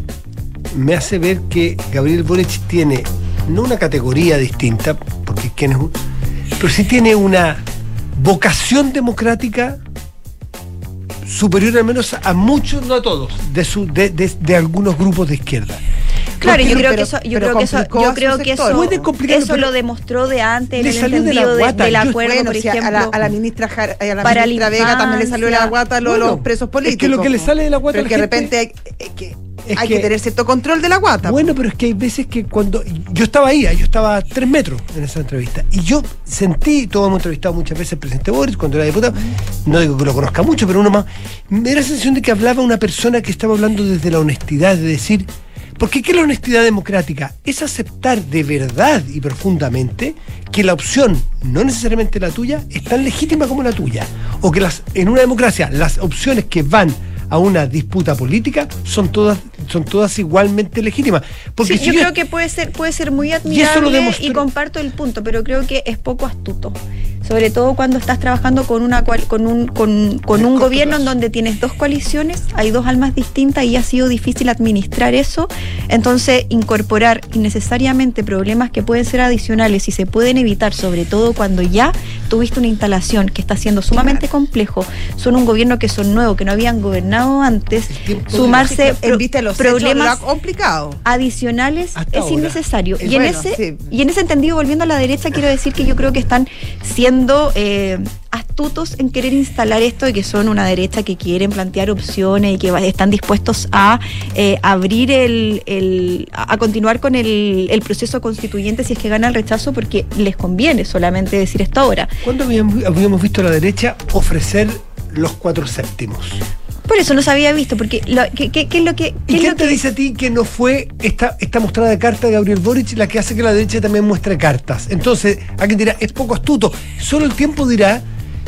B: me hace ver que Gabriel Boric tiene no una categoría distinta, porque quién es un, pero sí tiene una vocación democrática superior al menos a muchos, no a todos, de su de, de, de algunos grupos de izquierda.
H: Claro, yo
C: Pero-
H: creo que
C: pero-
H: eso, yo
C: pero
H: creo que eso,
C: complicó
H: yo
C: a
H: creo
C: su
H: que
C: sector.
H: eso,
B: Puede complicarlo,
H: eso
B: pero
H: lo demostró de antes en
B: le
H: el
B: salió de la
H: entendido de-
B: guata.
H: del
B: Yo-
H: acuerdo,
C: Bueno,
H: por
C: si a
H: ejemplo.
C: la, a la ministra Jar- a la
H: para
C: ministra
H: la
C: Vega también le salió de la
H: infancia.
C: guata lo-
B: Bueno,
C: los presos
B: es
C: políticos.
B: que lo que le sale de la guata
C: Pero
B: a la
C: que de
B: gente-
C: repente hay- es que
B: es
C: hay que, que tener cierto control de la guata.
B: Bueno, pero es que hay veces que cuando... Yo estaba ahí, yo estaba a tres metros en esa entrevista, y yo sentí, todos hemos entrevistado muchas veces al presidente Boric cuando era diputado, no digo que lo conozca mucho, pero uno más, me da la sensación de que hablaba una persona que estaba hablando desde la honestidad, de decir... Porque ¿qué es la honestidad democrática? Es aceptar de verdad y profundamente que la opción, no necesariamente la tuya, es tan legítima como la tuya. O que las, en una democracia las opciones que van a una disputa política son todas son todas igualmente legítimas. Porque
H: sí,
B: si
H: yo,
B: yo
H: creo que puede ser puede ser muy admirable
B: y, eso lo demostró...
H: y comparto el punto, pero creo que es poco astuto. Sobre todo cuando estás trabajando con una cual, con un con, con un gobierno en donde tienes dos coaliciones, hay dos almas distintas y ha sido difícil administrar eso. Entonces, incorporar innecesariamente problemas que pueden ser adicionales y se pueden evitar, sobre todo cuando ya tuviste una instalación que está siendo sumamente complejo, son un gobierno que son nuevos, que no habían gobernado antes, sumarse
C: en vista de los
H: problemas
C: hechos, complicado.
H: adicionales
B: Hasta
H: es
B: ahora.
H: innecesario.
C: Es
H: y en
C: bueno,
H: ese
C: sí.
H: y en ese entendido, volviendo a la derecha, quiero decir que yo creo que están siendo eh, astutos en querer instalar esto de que son una derecha que quieren plantear opciones y que va- están dispuestos a eh, abrir el, el a a continuar con el, el proceso constituyente si es que gana el rechazo, porque les conviene solamente decir esto ahora.
B: ¿Cuándo habíamos, habíamos visto a la derecha ofrecer los cuatro séptimos?
H: Por eso no se había visto, porque lo, ¿qué, qué, qué es lo que qué
B: ¿Y
H: es
B: quién
H: lo
B: te
H: que-
B: dice a ti que no fue esta, esta mostrada de carta de Gabriel Boric la que hace que la derecha también muestre cartas? Entonces, alguien dirá, es poco astuto. Solo el tiempo dirá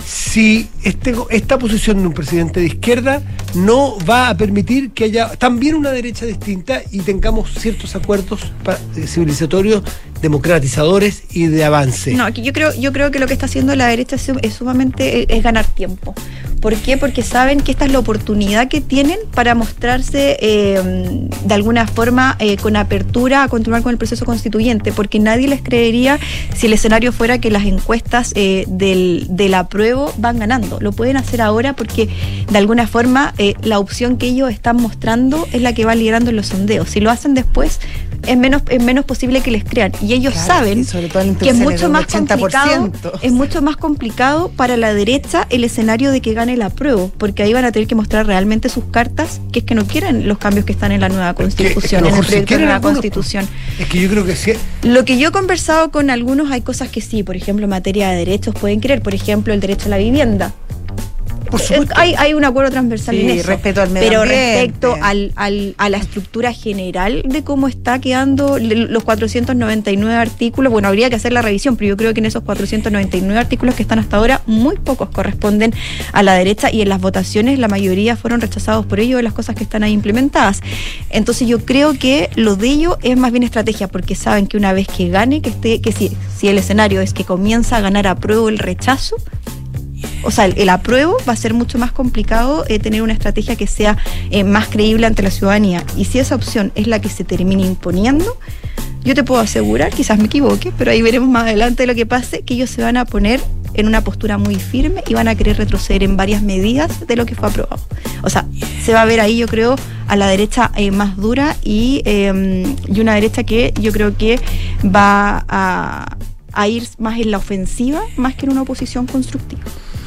B: si este, esta posición de un presidente de izquierda no va a permitir que haya también una derecha distinta y tengamos ciertos acuerdos pa- eh, civilizatorios, democratizadores y de avance.
H: No, aquí yo creo, yo creo que lo que está haciendo la derecha es, es sumamente es, es ganar tiempo. ¿Por qué? Porque saben que esta es la oportunidad que tienen para mostrarse eh, de alguna forma eh, con apertura a continuar con el proceso constituyente, porque nadie les creería si el escenario fuera que las encuestas eh, del, del apruebo van ganando. Lo pueden hacer ahora porque de alguna forma eh, la opción que ellos están mostrando es la que va liderando en los sondeos. Si lo hacen después, es menos, es menos posible que les crean. Y ellos
C: Claro,
H: saben
C: sí, sobre todo en
H: que es
C: intenciones
H: mucho
C: del
H: más
C: ochenta por
H: complicado,
C: ciento.
H: es mucho más complicado para la derecha el escenario de que gane el apruebo, porque ahí van a tener que mostrar realmente sus cartas, que es que no quieren los cambios que están en la nueva
B: Es que-
H: constitución,
B: es que a lo
H: en el
B: mejor si
H: proyecto de
B: quieren
H: nueva
B: algunos,
H: constitución.
B: Es que yo creo que sí.
H: Lo que yo he conversado con algunos, hay cosas que sí, por ejemplo, en materia de derechos pueden querer, por ejemplo, el derecho a la vivienda.
B: Por supuesto.
H: Hay, hay un acuerdo transversal
C: Sí,
H: en eso.
C: respeto al medio
H: pero
C: ambiente.
H: respecto al, al, a la estructura general de cómo está quedando l- los cuatrocientos noventa y nueve artículos, bueno, habría que hacer la revisión, pero yo creo que en esos cuatrocientos noventa y nueve artículos que están hasta ahora, muy pocos corresponden a la derecha, y en las votaciones la mayoría fueron rechazados por ellos de las cosas que están ahí implementadas. Entonces yo creo que lo de ellos es más bien estrategia, porque saben que una vez que gane, que esté, que si, si el escenario es que comienza a ganar apruebo el rechazo, o sea, el, el apruebo, va a ser mucho más complicado eh, tener una estrategia que sea eh, más creíble ante la ciudadanía. Y si esa opción es la que se termine imponiendo, yo te puedo asegurar, quizás me equivoque, pero ahí veremos más adelante lo que pase, que ellos se van a poner en una postura muy firme y van a querer retroceder en varias medidas de lo que fue aprobado. O sea, se va a ver ahí, yo creo, a la derecha eh, más dura y, eh, y una derecha que yo creo que va a, a ir más en la ofensiva más que en una oposición constructiva.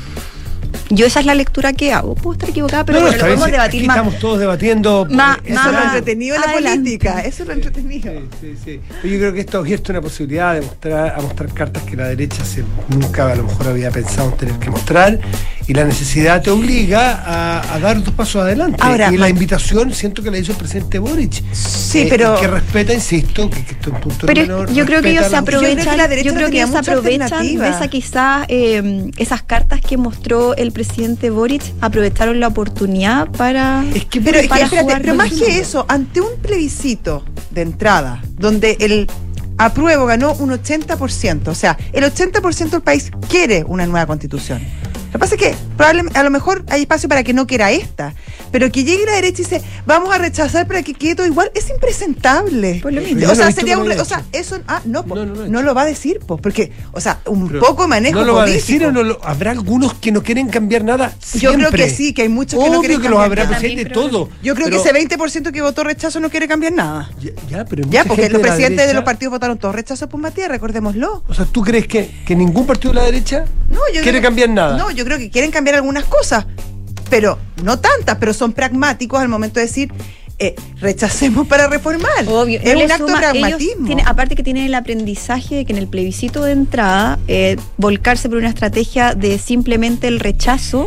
H: Yo esa es la lectura que hago. Puedo estar equivocada, pero
B: No, no,
H: bueno,
B: está
H: lo
B: bien,
H: podemos
B: sí,
H: debatir
B: aquí
H: más.
B: estamos todos debatiendo.
H: Ma-
B: eh,
C: Eso es lo
H: Más
C: entretenido de la
H: adelante.
C: política, eso es lo entretenido.
B: Sí, sí, sí. Yo creo que esto esto es una posibilidad de mostrar, a mostrar cartas que la derecha se, nunca a lo mejor había pensado en tener que mostrar, y la necesidad te obliga a, a dar dos pasos adelante.
C: Ahora,
B: y la invitación siento que la hizo el presidente Boric.
C: Sí,
B: Eh,
C: pero-
B: que respeta, insisto, que, que esto es un punto
H: Pero
B: menor,
H: yo creo que ellos se
B: respeta la-
H: aprovechan,
C: Yo creo que la derecha
H: yo
C: no
H: creo que
C: tenía
H: ellos se
C: mucha
H: aprovechan de
C: alternativa.
H: esa quizás eh, esas cartas que mostró el presidente Boric, aprovecharon la oportunidad para
B: Es que
C: Pero, es que,
H: para
C: espérate,
H: jugar
C: pero
H: con
C: más
H: eso.
C: que eso, ante un plebiscito de entrada, donde el apruebo ganó un ochenta por ciento, o sea, el ochenta por ciento del país quiere una nueva constitución. Lo que pasa es que probablemente, a lo mejor hay espacio para que no quiera esta, pero que llegue la derecha y dice, vamos a rechazar para que quede todo igual, es impresentable.
H: Pues lo mismo.
B: Yo
C: O
B: no he
C: sea,
B: visto
C: sería
B: que
C: un...
B: lo
C: re-
B: haya
C: O sea,
B: hecho.
C: eso... Ah, no, po,
B: No, no lo ha
C: no
B: hecho.
C: lo va a decir, pues, porque, o sea, un
B: Pero
C: poco de manejo
B: ¿no lo va a
C: político.
B: decir o no lo, habrá algunos que no quieren cambiar nada?
C: Yo creo
B: Siempre.
C: que sí, que hay muchos que
B: Obvio
C: no quieren
B: que los
C: cambiar
B: habrá,
C: nada.
B: pues hay de
H: También,
B: todo.
C: Yo creo
B: Pero-
C: que ese veinte por ciento que votó rechazo no quiere cambiar nada.
B: Ya, ya, pero
C: Ya,
B: mucha
C: porque
B: gente
C: los
B: de la
C: presidentes de
B: derecha-
C: los partidos votaron todos rechazo por Matías, recordémoslo.
B: O sea, ¿tú crees que, que ningún partido de la derecha
C: No, yo
B: quiere
C: creo que-
B: cambiar nada?
C: No, yo creo que quieren cambiar algunas cosas, pero no tantas, pero son pragmáticos al momento de decir, eh, rechacemos para reformar.
H: Obvio.
C: Es
H: No
C: un
H: le
C: acto
H: suma-
C: de
H: ellos
C: pragmatismo.
H: tienen- aparte que tienen el aprendizaje de que en el plebiscito de entrada, eh, volcarse por una estrategia de simplemente el rechazo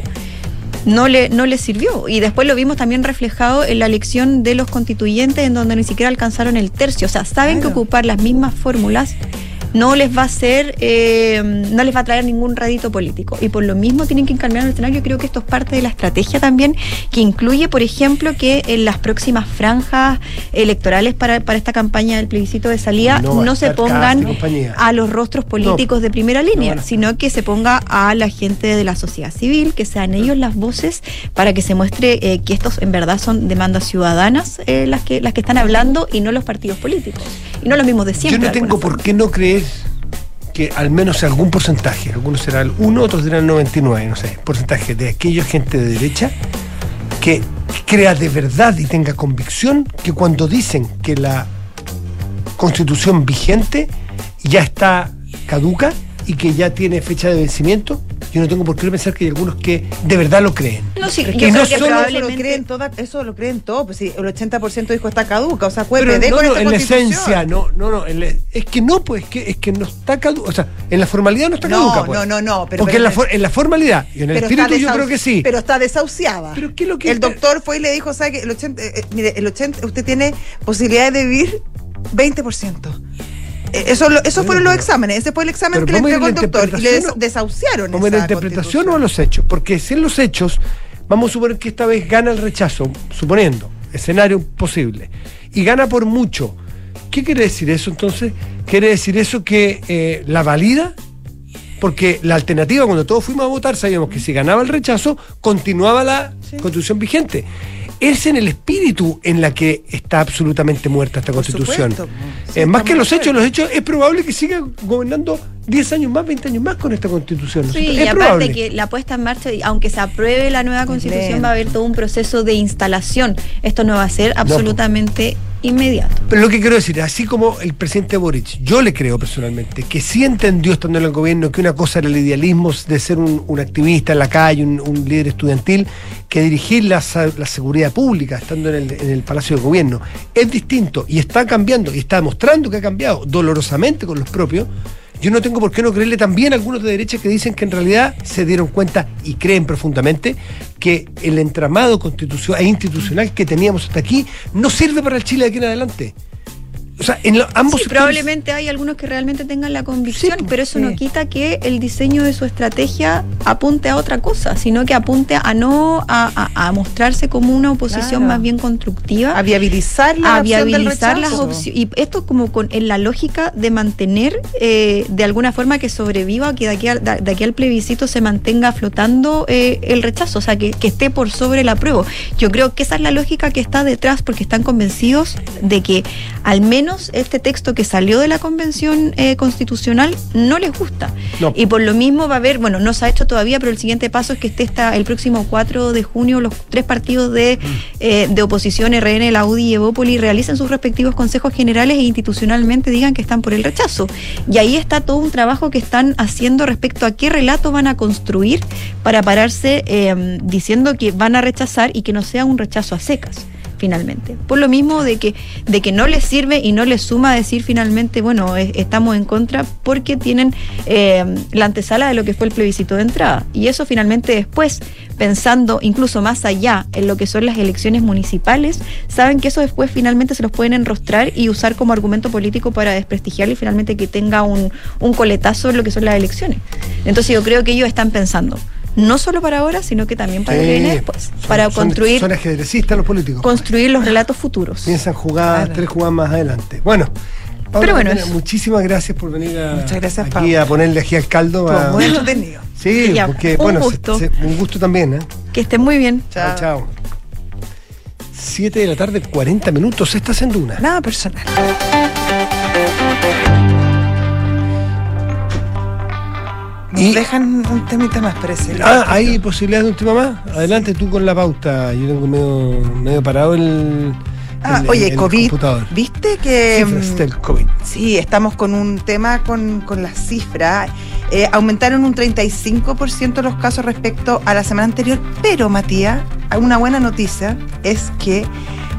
H: no le, no le sirvió. Y después lo vimos también reflejado en la elección de los constituyentes, en donde ni siquiera alcanzaron el tercio. O sea, saben
C: Claro.
H: que ocupar las mismas fórmulas no les va a hacer, eh, no les va a traer ningún rédito político. Y por lo mismo tienen que encaminar el escenario. Yo creo que esto es parte de la estrategia también, que incluye, por ejemplo, que en las próximas franjas electorales para, para esta campaña del plebiscito de salida
B: No
H: no,
B: va a
H: se
B: estar
H: pongan
B: Cast y compañía.
H: a los rostros políticos de primera línea,
B: van a estar.
H: sino que se ponga a la gente de la sociedad civil, que sean ellos las voces para que se muestre eh, que estos en verdad son demandas ciudadanas eh, las que las que están hablando y no los partidos políticos y no los mismos de
B: Yo
H: siempre.
B: no
H: de
B: tengo
H: alguna
B: por
H: forma.
B: qué no creer que al menos algún porcentaje, algunos serán el uno, otros serán el noventa y nueve, no sé, porcentaje de aquella gente de derecha que crea de verdad y tenga convicción que cuando dicen que la constitución vigente ya está caduca y que ya tiene fecha de vencimiento, yo no tengo por qué pensar que hay algunos que de verdad lo creen.
H: No, sí,
C: Pero es
H: yo
C: que
H: creo
C: no
H: que
C: solo eso lo
H: probablemente-
C: creen toda, eso lo creen todo, pues si el ochenta por ciento dijo está caduca, o sea, fue
B: Pero
C: P D
B: no,
C: con
B: no,
C: esta
B: en la
C: constitución.
B: esencia, no, no, no, en la- es que no, pues, es que, es que no está caduca, o sea, en la formalidad no está
C: No,
B: caduca, pues.
C: no, no, no, pero-
B: Porque
C: pero-
B: en, la for- en la formalidad y en el
C: Pero está
B: espíritu yo
C: desahu-
B: creo que sí.
C: Pero está desahuciada.
B: Pero ¿qué es lo que-
C: el doctor fue y le dijo, ¿sabe que el ochenta, eh, eh, mire, el ochenta, usted tiene posibilidad de vivir veinte por ciento. Eh, Eso, lo- esos
B: Bueno,
C: fueron los
B: pero-
C: exámenes, ese fue el examen
B: pero
C: que le
B: vamos a ir
C: entregó
B: a
C: el
B: la
C: doctor y le des-
B: interpretación o-
C: desahuciaron
B: ¿Vamos a la
C: esa
B: interpretación
C: constitución.
B: o a los hechos? Porque si en los hechos, vamos a suponer que esta vez gana el rechazo, suponiendo, escenario posible, y gana por mucho. ¿Qué quiere decir eso entonces? ¿Quiere decir eso que eh, la valida? Porque la alternativa, cuando todos fuimos a votar, sabíamos que si ganaba el rechazo, continuaba la constitución vigente. Es en el espíritu en la que está absolutamente muerta esta
C: Por
B: constitución.
C: supuesto. Sí,
B: Eh, más que
C: estamos
B: los
C: de
B: hechos,
C: acuerdo.
B: los hechos es probable que siga gobernando diez años más, veinte años más con esta constitución. ¿no es
H: Sí,
B: cierto?
H: y
B: es
H: aparte
B: probable.
H: que la puesta en marcha, y aunque se apruebe la nueva constitución,
C: lento.
H: va a haber todo un proceso de instalación. Esto no va a ser absolutamente inmediato.
B: Pero lo que quiero decir, así como el presidente Boric, yo le creo personalmente que sí entendió estando en el gobierno que una cosa era el idealismo de ser un, un activista en la calle, un, un líder estudiantil, que dirigir la, sa- la seguridad pública estando en el, en el Palacio de Gobierno. Es distinto y está cambiando y está demostrando que ha cambiado dolorosamente con los propios. Yo no tengo por qué no creerle también a algunos de derecha que dicen que en realidad se dieron cuenta y creen profundamente que el entramado constitucional e institucional que teníamos hasta aquí no sirve para el Chile de aquí en adelante. O sea, en lo- ambos
H: Sí,
B: sectores-
H: probablemente hay algunos que realmente tengan la convicción,
B: Sí,
H: pero eso
C: sí.
H: no quita que el diseño de su estrategia apunte a otra cosa, sino que apunte a no a, a- a mostrarse como una oposición
C: Claro.
H: más bien constructiva,
C: A viabilizar la
H: a
C: opción del
H: viabilizar las
C: rechazo.
H: opciones. Y esto como con en la lógica de mantener eh, de alguna forma que sobreviva, que de aquí, al- de aquí al plebiscito se mantenga flotando eh, el rechazo, o sea, que, que esté por sobre el apruebo. Yo creo que esa es la lógica que está detrás, porque están convencidos de que al menos este texto que salió de la convención eh, constitucional no les gusta.
B: No.
H: Y por lo mismo va a haber, bueno, no se ha hecho todavía, pero el siguiente paso es que esté esta, el próximo cuatro de junio los tres partidos de, eh, de oposición, R N, la U D I y Evópoli, realicen sus respectivos consejos generales e institucionalmente digan que están por el rechazo. Y ahí está todo un trabajo que están haciendo respecto a qué relato van a construir para pararse eh, diciendo que van a rechazar y que no sea un rechazo a secas. Finalmente, por lo mismo de que de que no les sirve y no les suma decir finalmente, bueno, es- estamos en contra porque tienen eh, la antesala de lo que fue el plebiscito de entrada, y eso finalmente después, pensando incluso más allá en lo que son las elecciones municipales, saben que eso después finalmente se los pueden enrostrar y usar como argumento político para desprestigiarle y finalmente que tenga un, un coletazo en lo que son las elecciones. Entonces yo creo que ellos están pensando no solo para ahora, sino que también para lo que viene
B: Eh,
H: después,
B: son-
H: para
B: son-
H: construir
B: Son ajedrecistas los políticos.
H: construir los relatos futuros.
B: Piensan jugadas,
C: Claro.
B: tres jugadas más adelante. Bueno, Paula
H: Pero bueno,
B: Catena,
H: eso.
B: muchísimas gracias por venir a,
C: Muchas gracias,
B: aquí
C: Paula.
B: a ponerle aquí al caldo.
C: Fue
B: a-
C: muy entretenido.
B: Sí,
H: Ya,
B: porque
H: un
B: bueno, se-
H: gusto.
B: se- un gusto también, ¿eh?
H: Que estén muy bien.
B: Chao, chao. siete de la tarde, cuarenta minutos, estás en Duna.
C: Nada personal. Nos
B: Y-
C: dejan un temita más, parece.
B: Ah, ¿hay posibilidad de un tema más? Adelante tú con la pauta. Yo tengo medio, medio parado el,
C: Ah,
B: el-
C: oye,
B: el
C: COVID.
B: computador.
C: ¿Viste que
B: Cifras
C: mm,
B: del COVID.
C: sí, estamos con un tema con, con las cifras? Eh, aumentaron un treinta y cinco por ciento los casos respecto a la semana anterior, pero Matías, una buena noticia es que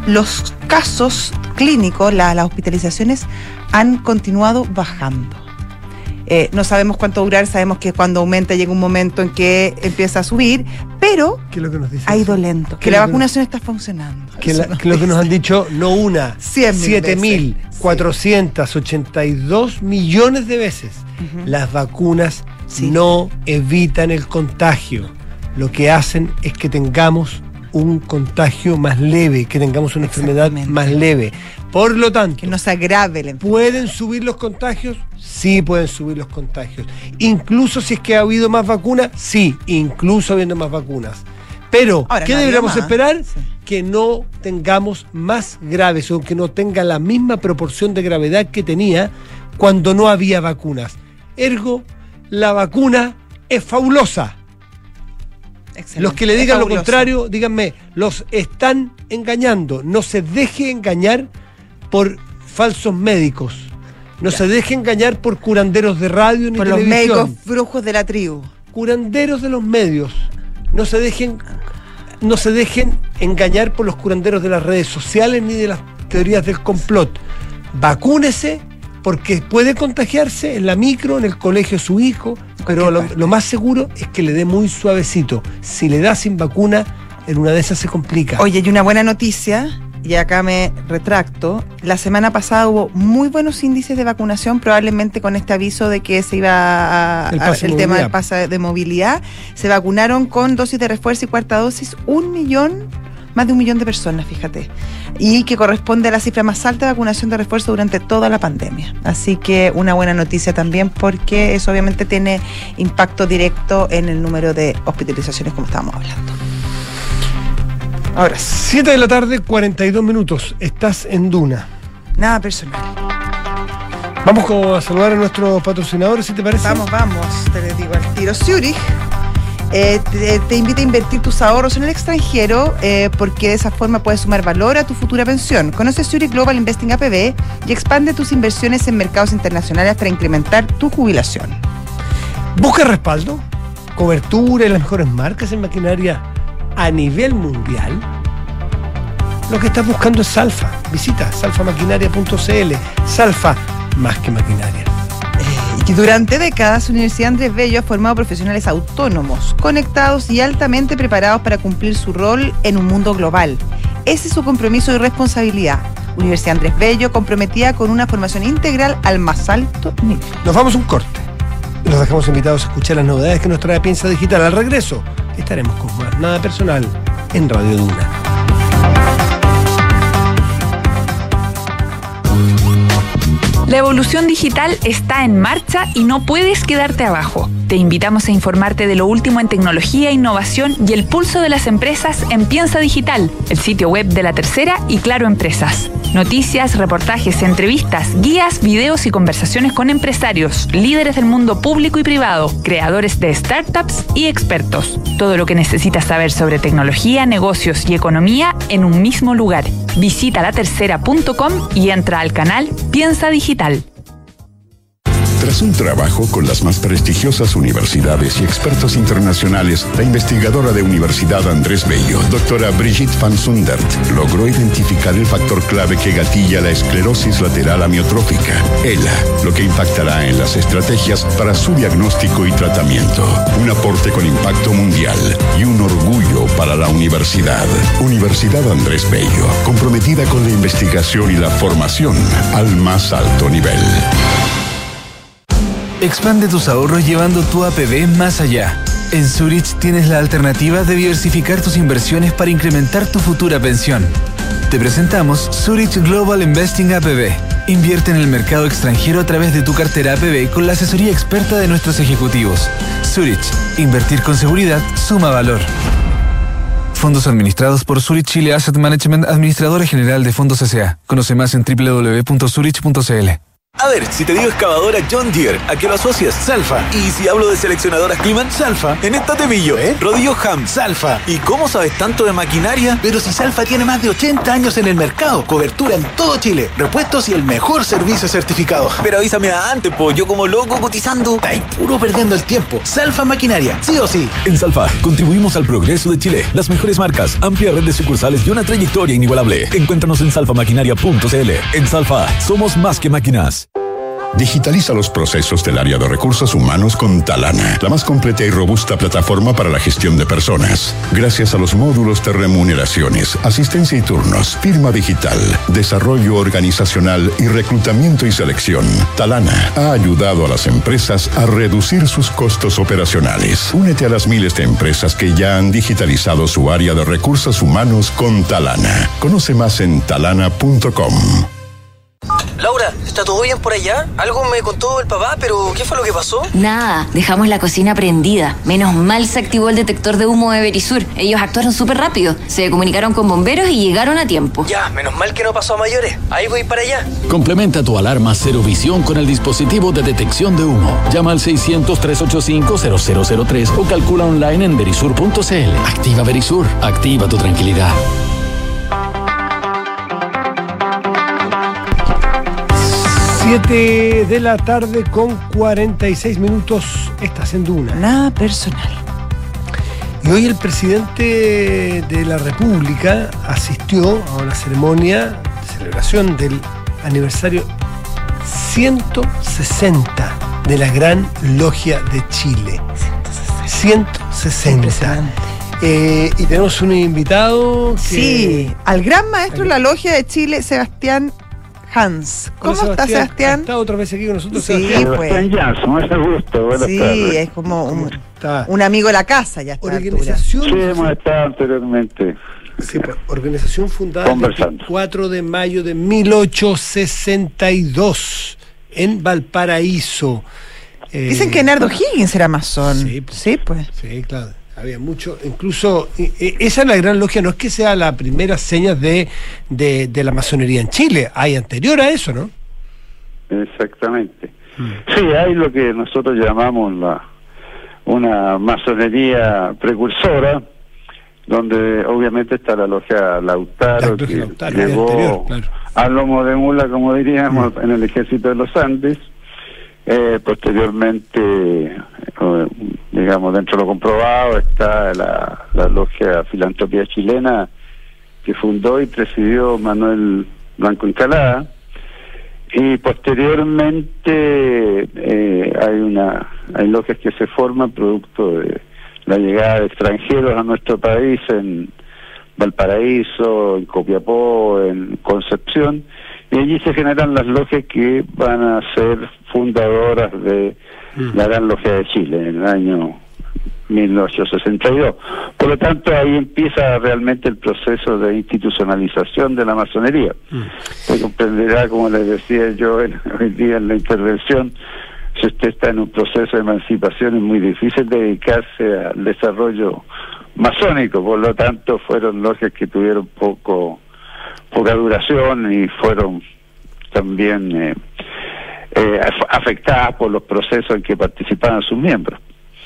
C: los casos clínicos, la, las hospitalizaciones han continuado bajando. Eh, no sabemos cuánto durar, sabemos que cuando aumenta llega un momento en que empieza a subir, pero
B: ¿Qué es lo que nos dice
C: ha ido
B: eso?
C: lento, que
B: ¿Qué
C: la
B: es lo que
C: vacunación está funcionando.
B: Que,
C: Eso
B: la-
C: nos
B: que lo que nos
C: dice.
B: han dicho, no una,
C: Cien mil
B: siete mil
C: veces.
B: cuatrocientos ochenta y dos millones de veces.
C: Ujú.
B: Las vacunas
C: Sí.
B: no evitan el contagio. Lo que hacen es que tengamos un contagio más leve, que tengamos una enfermedad
C: Exactamente.
B: más leve. Por lo tanto,
C: Que no se agrave la enfermedad.
B: ¿pueden subir los contagios? Sí, pueden subir los contagios. Incluso si es que ha habido más vacunas, sí, incluso habiendo más vacunas. Pero,
C: Ahora,
B: ¿qué
C: no ha habido
B: deberíamos
C: más.
B: esperar?
C: Sí.
B: Que no tengamos más graves o que no tenga la misma proporción de gravedad que tenía cuando no había vacunas. Ergo, la vacuna es fabulosa.
C: Excelente.
B: Los que le
C: Es
B: digan lo
C: fabuloso.
B: contrario, díganme, los están engañando. No se deje engañar por falsos médicos. No se deje engañar por curanderos de radio ni
C: Por los
B: televisión.
C: médicos brujos de la tribu.
B: Curanderos de los medios. No se dejen, no se dejen engañar por los curanderos de las redes sociales ni de las teorías del complot. Vacúnese porque puede contagiarse en la micro, en el colegio de su hijo, pero lo, lo más seguro es que le dé muy suavecito. Si le da sin vacuna, en una de esas se complica.
C: Oye, y una buena noticia, y acá me retracto, la semana pasada hubo muy buenos índices de vacunación, probablemente con este aviso de que se iba a,
B: El
C: a-
B: pase de
C: el tema
B: movilidad.
C: del pase de movilidad. Se vacunaron con dosis de refuerzo y cuarta dosis un millón, más de un millón de personas, fíjate, y que corresponde a la cifra más alta de vacunación de refuerzo durante toda la pandemia. Así que una buena noticia también, porque eso obviamente tiene impacto directo en el número de hospitalizaciones, como estábamos hablando. Ahora sí.
B: siete de la tarde, cuarenta y dos minutos. Estás en Duna.
C: Nada personal.
B: Vamos con- a saludar a nuestros patrocinadores, si te parece.
C: Vamos, vamos, te les digo al tiro. Zurich eh, te, te invita a invertir tus ahorros en el extranjero eh, porque de esa forma puedes sumar valor a tu futura pensión. Conoce Zurich Global Investing A P B y expande tus inversiones en mercados internacionales para incrementar tu jubilación.
B: Busca respaldo, cobertura y las mejores marcas en maquinaria a nivel mundial. Lo que estás buscando es Salfa. Visita salfa maquinaria punto c l. Salfa, más que maquinaria.
C: Y durante décadas, Universidad Andrés Bello ha formado profesionales autónomos, conectados y altamente preparados para cumplir su rol en un mundo global. Ese es su compromiso y responsabilidad. Universidad Andrés Bello, comprometida con una formación integral al más alto nivel.
B: Nos vamos a un corte. Los dejamos invitados a escuchar las novedades que nos trae Piensa Digital. Al regreso, estaremos con más Nada Personal en Radio Duna.
I: La evolución digital está en marcha y no puedes quedarte abajo. Te invitamos a informarte de lo último en tecnología, innovación y el pulso de las empresas en Piensa Digital, el sitio web de La Tercera y Claro Empresas. Noticias, reportajes, entrevistas, guías, videos y conversaciones con empresarios, líderes del mundo público y privado, creadores de startups y expertos. Todo lo que necesitas saber sobre tecnología, negocios y economía en un mismo lugar. Visita la tercera punto com y entra al canal Piensa Digital.
J: Tras un trabajo con las más prestigiosas universidades y expertos internacionales, la investigadora de Universidad Andrés Bello, doctora Brigitte van Sundert, logró identificar el factor clave que gatilla la esclerosis lateral amiotrófica, ELA, lo que impactará en las estrategias para su diagnóstico y tratamiento. Un aporte con impacto mundial y un orgullo para la universidad. Universidad Andrés Bello, comprometida con la investigación y la formación al más alto nivel.
K: Expande tus ahorros llevando tu A P B más allá. En Zurich tienes la alternativa de diversificar tus inversiones para incrementar tu futura pensión. Te presentamos Zurich Global Investing A P B. Invierte en el mercado extranjero a través de tu cartera A P B con la asesoría experta de nuestros ejecutivos. Zurich, invertir con seguridad suma valor. Fondos administrados por Zurich Chile Asset Management, administradora general de fondos S A. Conoce más en doble u doble u doble u punto zurich punto c l.
L: A ver, si te digo excavadora John Deere, ¿a qué lo asocias? Salfa. Y si hablo de seleccionadoras Climan, Salfa. En esta te pillo, ¿eh? Rodillo Ham, Salfa. ¿Y cómo sabes tanto de maquinaria?
M: Pero si Salfa tiene más de ochenta años en el mercado, cobertura en todo Chile, repuestos y el mejor servicio certificado.
L: Pero avísame antes, po, yo como loco cotizando.
M: Está ahí puro perdiendo el tiempo. Salfa Maquinaria, sí o sí.
N: En Salfa, contribuimos al progreso de Chile. Las mejores marcas, amplia red de sucursales y una trayectoria inigualable. Encuéntranos en salfa maquinaria punto c l. En Salfa, somos más que máquinas.
J: Digitaliza los procesos del área de recursos humanos con Talana, la más completa y robusta plataforma para la gestión de personas. Gracias a los módulos de remuneraciones, asistencia y turnos, firma digital, desarrollo organizacional y reclutamiento y selección, Talana ha ayudado a las empresas a reducir sus costos operacionales. Únete a las miles de empresas que ya han digitalizado su área de recursos humanos con Talana. Conoce más en talana punto com.
O: Laura, ¿está todo bien por allá? Algo me contó el papá, pero ¿qué fue lo que pasó?
P: Nada, dejamos la cocina prendida. Menos mal se activó el detector de humo de Verisur. Ellos actuaron súper rápido. Se comunicaron con bomberos y llegaron a tiempo.
O: Ya, menos mal que no pasó a mayores. Ahí voy para allá.
Q: Complementa tu alarma Cero Visión con el dispositivo de detección de humo. Llama al seiscientos, trescientos ochenta y cinco, cero cero cero tres o calcula online en verisur punto c l. Activa Verisur. Activa tu tranquilidad.
B: siete de la tarde con cuarenta y seis minutos. Estás en Duna.
C: Nada personal.
B: Y hoy el presidente de la República asistió a una ceremonia de celebración del aniversario ciento sesenta de la Gran Logia de Chile. ciento sesenta. Eh, y tenemos un invitado que...
C: Sí, al gran maestro de la Logia de Chile, Sebastián Hans. ¿Cómo
B: Sebastián,
C: está, Sebastián?
B: Está otra vez aquí con nosotros.
C: Sí,
B: Sebastián.
C: pues.
R: Jansson, mucho gusto. Buenas
C: sí,
R: tardes.
C: es como un, un amigo de la casa ya está.
B: Organización.
R: Sí, hemos estado anteriormente.
B: Sí, pues, organización fundada el veinticuatro de mayo de mil ochocientos sesenta y dos en Valparaíso.
C: Eh, Dicen que Nardo Higgins era masón.
B: Sí, pues. Sí,
C: pues.
B: Sí, claro. Había mucho, incluso, eh, esa es la gran logia, no es que sea la primera seña de, de, de la masonería en Chile, hay anterior a eso, ¿no?
R: Exactamente. Hmm. Sí, hay lo que nosotros llamamos la una masonería precursora, donde obviamente está la logia Lautaro, la que Lautaro, llegó anterior, claro. a lomo de mula, como diríamos, hmm. en el ejército de los Andes. Eh, posteriormente, eh, digamos, dentro de lo comprobado está la, la logia Filantropía Chilena, que fundó y presidió Manuel Blanco Encalada, y posteriormente eh, hay una hay logias que se forman producto de la llegada de extranjeros a nuestro país en Valparaíso, en Copiapó, en Concepción, y allí se generan las logias que van a ser fundadoras de la Gran Logia de Chile en el año mil ochocientos sesenta y dos. Por lo tanto, ahí empieza realmente el proceso de institucionalización de la masonería. Se comprenderá, como les decía yo en, hoy día en la intervención, si usted está en un proceso de emancipación es muy difícil dedicarse al desarrollo masónico, por lo tanto fueron logias que tuvieron poco poca duración y fueron también eh, eh, afectadas por los procesos en que participaban sus miembros.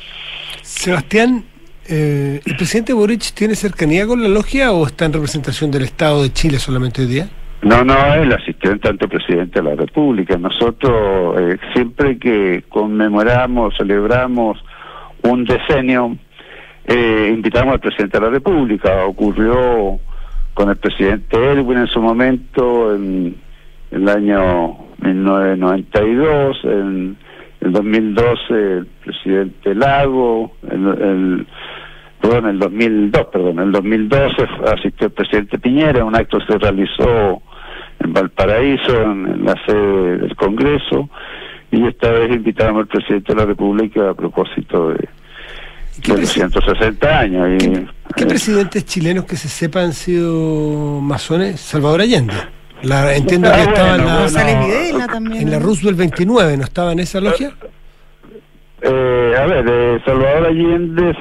B: Sebastián, eh, ¿el presidente Boric tiene cercanía con la logia o está en representación del Estado de Chile solamente hoy día?
R: No, no, él asistió en tanto presidente de la República. Nosotros eh, siempre que conmemoramos, celebramos un decenio, eh, invitamos al presidente de la República. Ocurrió con el presidente Elwin en su momento, en, en el año mil novecientos noventa y dos, en el dos mil doce el presidente Lago, el, el, perdón, el dos mil dos, perdón, el dos mil doce asistió el presidente Piñera, un acto se realizó en Valparaíso, en, en la sede del Congreso, y esta vez invitamos al presidente de la República a propósito de de los ciento sesenta años. Y,
B: ¿Qué, ¿qué eh, presidentes chilenos que se sepan han sido masones? Salvador Allende. La, entiendo ah, que bueno, estaba en la,
C: bueno, Videla también,
B: en la Roosevelt veintinueve, ¿no estaba en esa logia?
R: Eh, a ver, eh, Salvador Allende,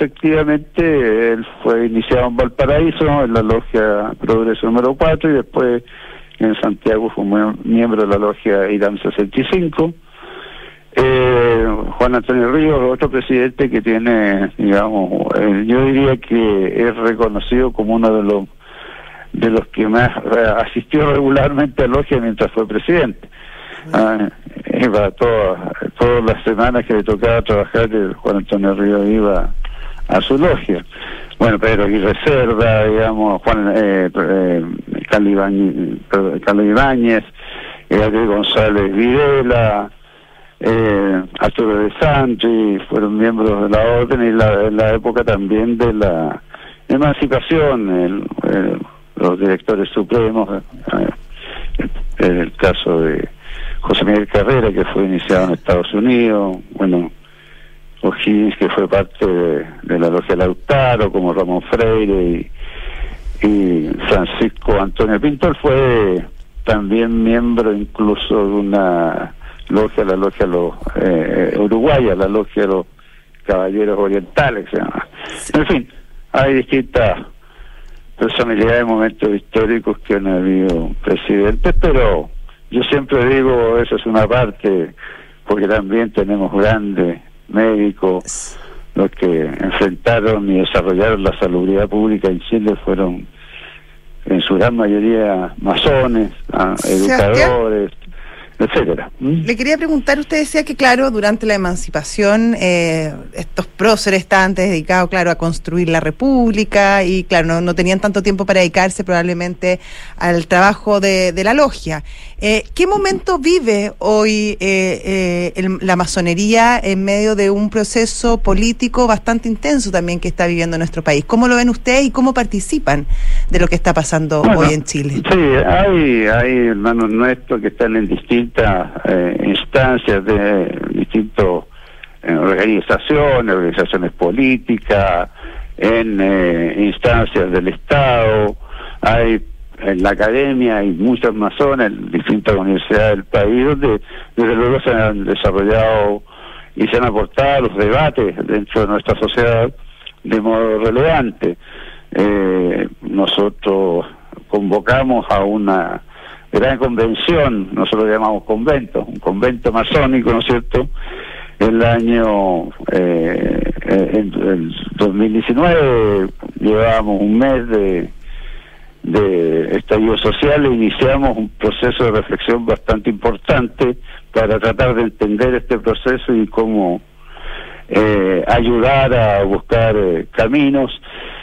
R: efectivamente, él fue iniciado en Valparaíso, en la logia Progreso número cuatro, y después en Santiago fue miembro de la logia IRAM sesenta y cinco. Eh, Juan Antonio Ríos, otro presidente que tiene, digamos, eh, yo diría que es reconocido como uno de los de los que más eh, asistió regularmente a logia mientras fue presidente. Ah, iba todas todas las semanas que le tocaba trabajar, Juan Antonio Ríos iba a su logia. Bueno, Pedro Aguirre Cerda, digamos, Juan eh, eh, Carlos Ibáñez, Carlos Ibáñez, Gabriel González Videla, eh, Arturo de Santi, fueron miembros de la orden, y la, en la época también de la emancipación, el, el, los directores supremos, eh, el, el caso de José Miguel Carrera, que fue iniciado en Estados Unidos, bueno, O'Higgins, que fue parte de, de la logia Lautaro, como Ramón Freire, y, y Francisco Antonio Pinto fue también miembro incluso de una logia, la logia los, eh, uruguaya, la logia de los Caballeros Orientales, se llama. En fin, hay distintas personalidades, momentos históricos que han habido presidentes, pero yo siempre digo, eso es una parte, porque también tenemos grandes médicos, los que enfrentaron y desarrollaron la salubridad pública en Chile fueron en su gran mayoría masones, ah, educadores, etcétera. ¿Mm?
C: Le quería preguntar, usted decía que claro, durante la emancipación eh, estos próceres estaban dedicados, claro, a construir la república y claro, no, no tenían tanto tiempo para dedicarse probablemente al trabajo de, de la logia. Eh, ¿Qué momento vive hoy eh, eh, el, la masonería en medio de un proceso político bastante intenso también que está viviendo nuestro país? ¿Cómo lo ven ustedes y cómo participan de lo que está pasando bueno, hoy en Chile?
R: Sí, hay, hay hermanos nuestros que están en distintas eh, instancias de distintas eh, organizaciones, organizaciones políticas, en eh, instancias del Estado, hay en la academia, hay muchas masones en distintas universidades del país donde desde luego se han desarrollado y se han aportado los debates dentro de nuestra sociedad de modo relevante. Eh, nosotros convocamos a una gran convención, nosotros lo llamamos convento, un convento masónico, ¿no es cierto?, el año eh, en el dos mil diecinueve, llevábamos un mes de de estallido social e iniciamos un proceso de reflexión bastante importante para tratar de entender este proceso y cómo eh, ayudar a buscar eh, caminos,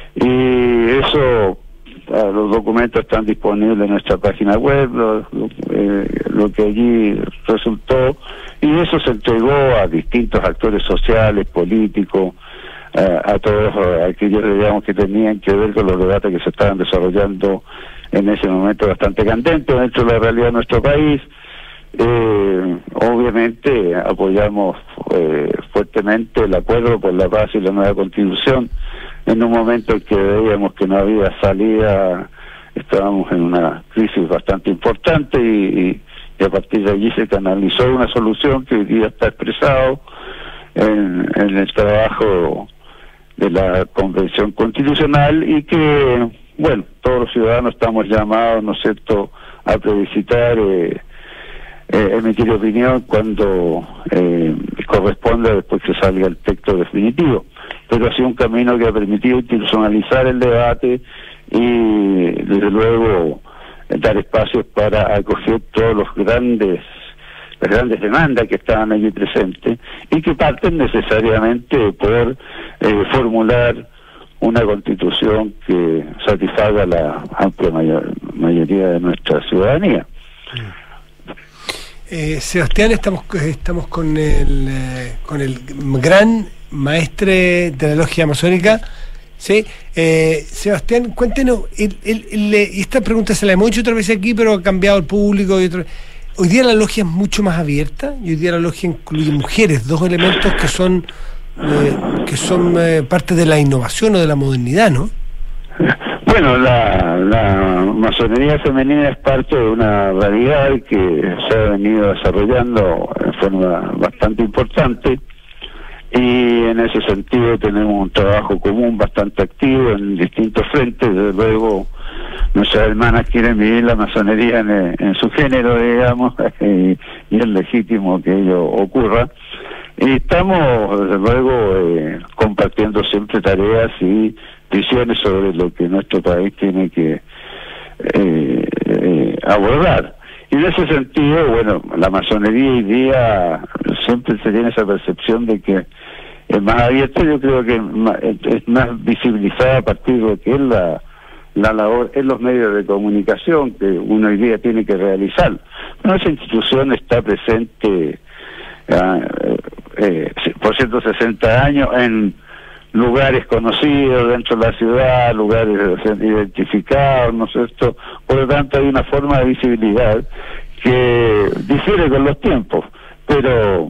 R: y eso, los documentos están disponibles en nuestra página web, lo, lo, eh, lo que allí resultó, y eso se entregó a distintos actores sociales, políticos, a todos aquellos, digamos, que tenían que ver con los debates que se estaban desarrollando en ese momento bastante candentes dentro de la realidad de nuestro país. Eh, obviamente apoyamos eh, fuertemente el acuerdo por la paz y la nueva constitución en un momento en que veíamos que no había salida, estábamos en una crisis bastante importante y, y a partir de allí se canalizó una solución que hoy día está expresado en, en el trabajo de la Convención Constitucional y que, bueno, todos los ciudadanos estamos llamados, ¿no es cierto?, a plebiscitar, eh, eh, emitir opinión cuando eh, corresponda después que salga el texto definitivo. Pero ha sido un camino que ha permitido institucionalizar el debate y, desde luego, dar espacios para acoger todos los grandes las grandes demandas que estaban allí presentes y que parten necesariamente por eh, formular una constitución que satisfaga la amplia mayor, mayoría de nuestra ciudadanía.
B: Eh, Sebastián, estamos estamos con el eh, con el gran maestre de la logia masónica, ¿sí? Eh, Sebastián, cuéntenos, el, el, el, esta pregunta se la hemos hecho otra vez aquí, pero ha cambiado el público y otro. Hoy día la logia es mucho más abierta y hoy día la logia incluye mujeres, dos elementos que son eh, que son eh, parte de la innovación o de la modernidad, ¿no?
R: Bueno, la, la masonería femenina es parte de una realidad que se ha venido desarrollando en forma bastante importante y en ese sentido tenemos un trabajo común bastante activo en distintos frentes. Desde luego nuestras hermanas quieren vivir la masonería en, en su género, digamos, y, y es legítimo que ello ocurra. Y estamos, desde luego, eh, compartiendo siempre tareas y visiones sobre lo que nuestro país tiene que eh, eh, abordar. Y en ese sentido, bueno, la masonería hoy día siempre se tiene esa percepción de que es más abierta. Yo creo que es más visibilizada a partir de lo que es la, la labor en los medios de comunicación que uno hoy día tiene que realizar. Bueno, esa institución está presente eh, eh, por ciento sesenta años en lugares conocidos dentro de la ciudad, lugares identificados, ¿no es cierto? Por lo tanto, hay una forma de visibilidad que difiere con los tiempos, pero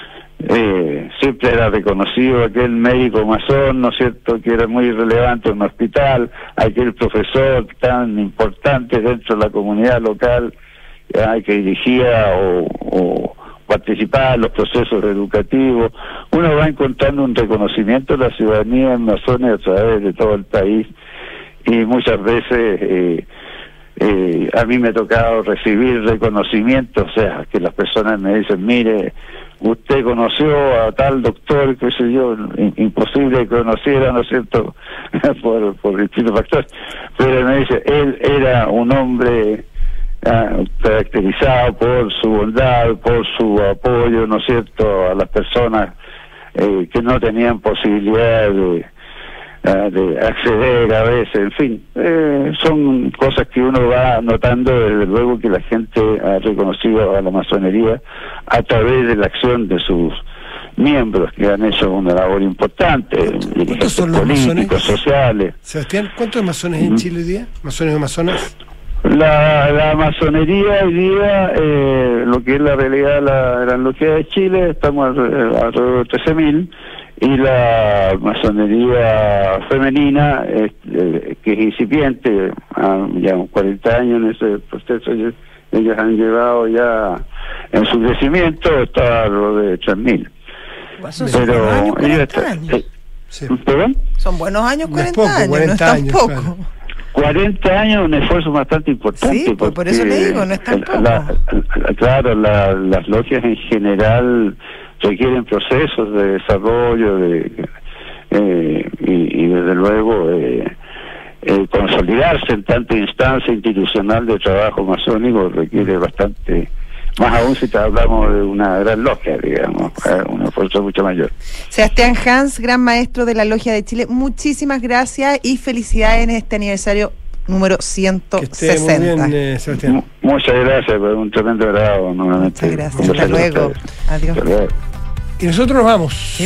R: eh, siempre era reconocido aquel médico masón, ¿no es cierto?, que era muy relevante en un hospital, aquel profesor tan importante dentro de la comunidad local eh, que dirigía o, o participar en los procesos educativos. Uno va encontrando un reconocimiento de la ciudadanía en masones a través de todo el país, y muchas veces eh, eh, a mí me ha tocado recibir reconocimientos, o sea, que las personas me dicen, mire, usted conoció a tal doctor, qué sé yo, imposible que conociera, ¿no es cierto?, por, por distintos factores, pero me dice, él era un hombre Uh, caracterizado por su bondad, por su apoyo, ¿no es cierto?, a las personas eh, que no tenían posibilidad de, uh, de acceder a veces, en fin, eh, son cosas que uno va notando, desde luego que la gente ha reconocido a la masonería a través de la acción de sus miembros, que han hecho una labor importante, dirigentes políticos, sociales.
B: Sebastián, ¿cuántos masones en Chile hoy día? ¿Masones o masonas?
R: La, la masonería hoy día, eh, lo que es la realidad de la, la logia de Chile, estamos alrededor de trece mil, y la masonería femenina, eh, eh, que es incipiente, ah, ya cuarenta años en ese proceso, ellos, ellos han llevado ya en su crecimiento, está alrededor de tres mil. Pero
C: años,
R: ellos está, eh,
B: sí.
R: ¿Perdón?
C: Son buenos años, cuarenta
B: no es poco,
C: años,
B: cuarenta
C: no es
B: años,
C: tampoco.
B: claro.
R: cuarenta años, un esfuerzo bastante importante.
C: Sí, pues por eso le digo, no es tampoco.
R: La, la, claro, la, las logias en general requieren procesos de desarrollo de, eh, y, y desde luego eh, eh, consolidarse en tanta instancia institucional de trabajo masónico requiere bastante, más aún si te hablamos de una gran logia, digamos, eh, un esfuerzo mucho mayor.
C: Sebastián Hans, gran maestro de la Logia de Chile, muchísimas gracias y felicidades en este aniversario número ciento sesenta.
B: Que esté muy bien, eh, Sebastián.
R: Muchas gracias, por un tremendo agrado nuevamente.
C: Muchas gracias, hasta luego. Adiós.
R: Hasta luego.
B: Y nosotros nos vamos.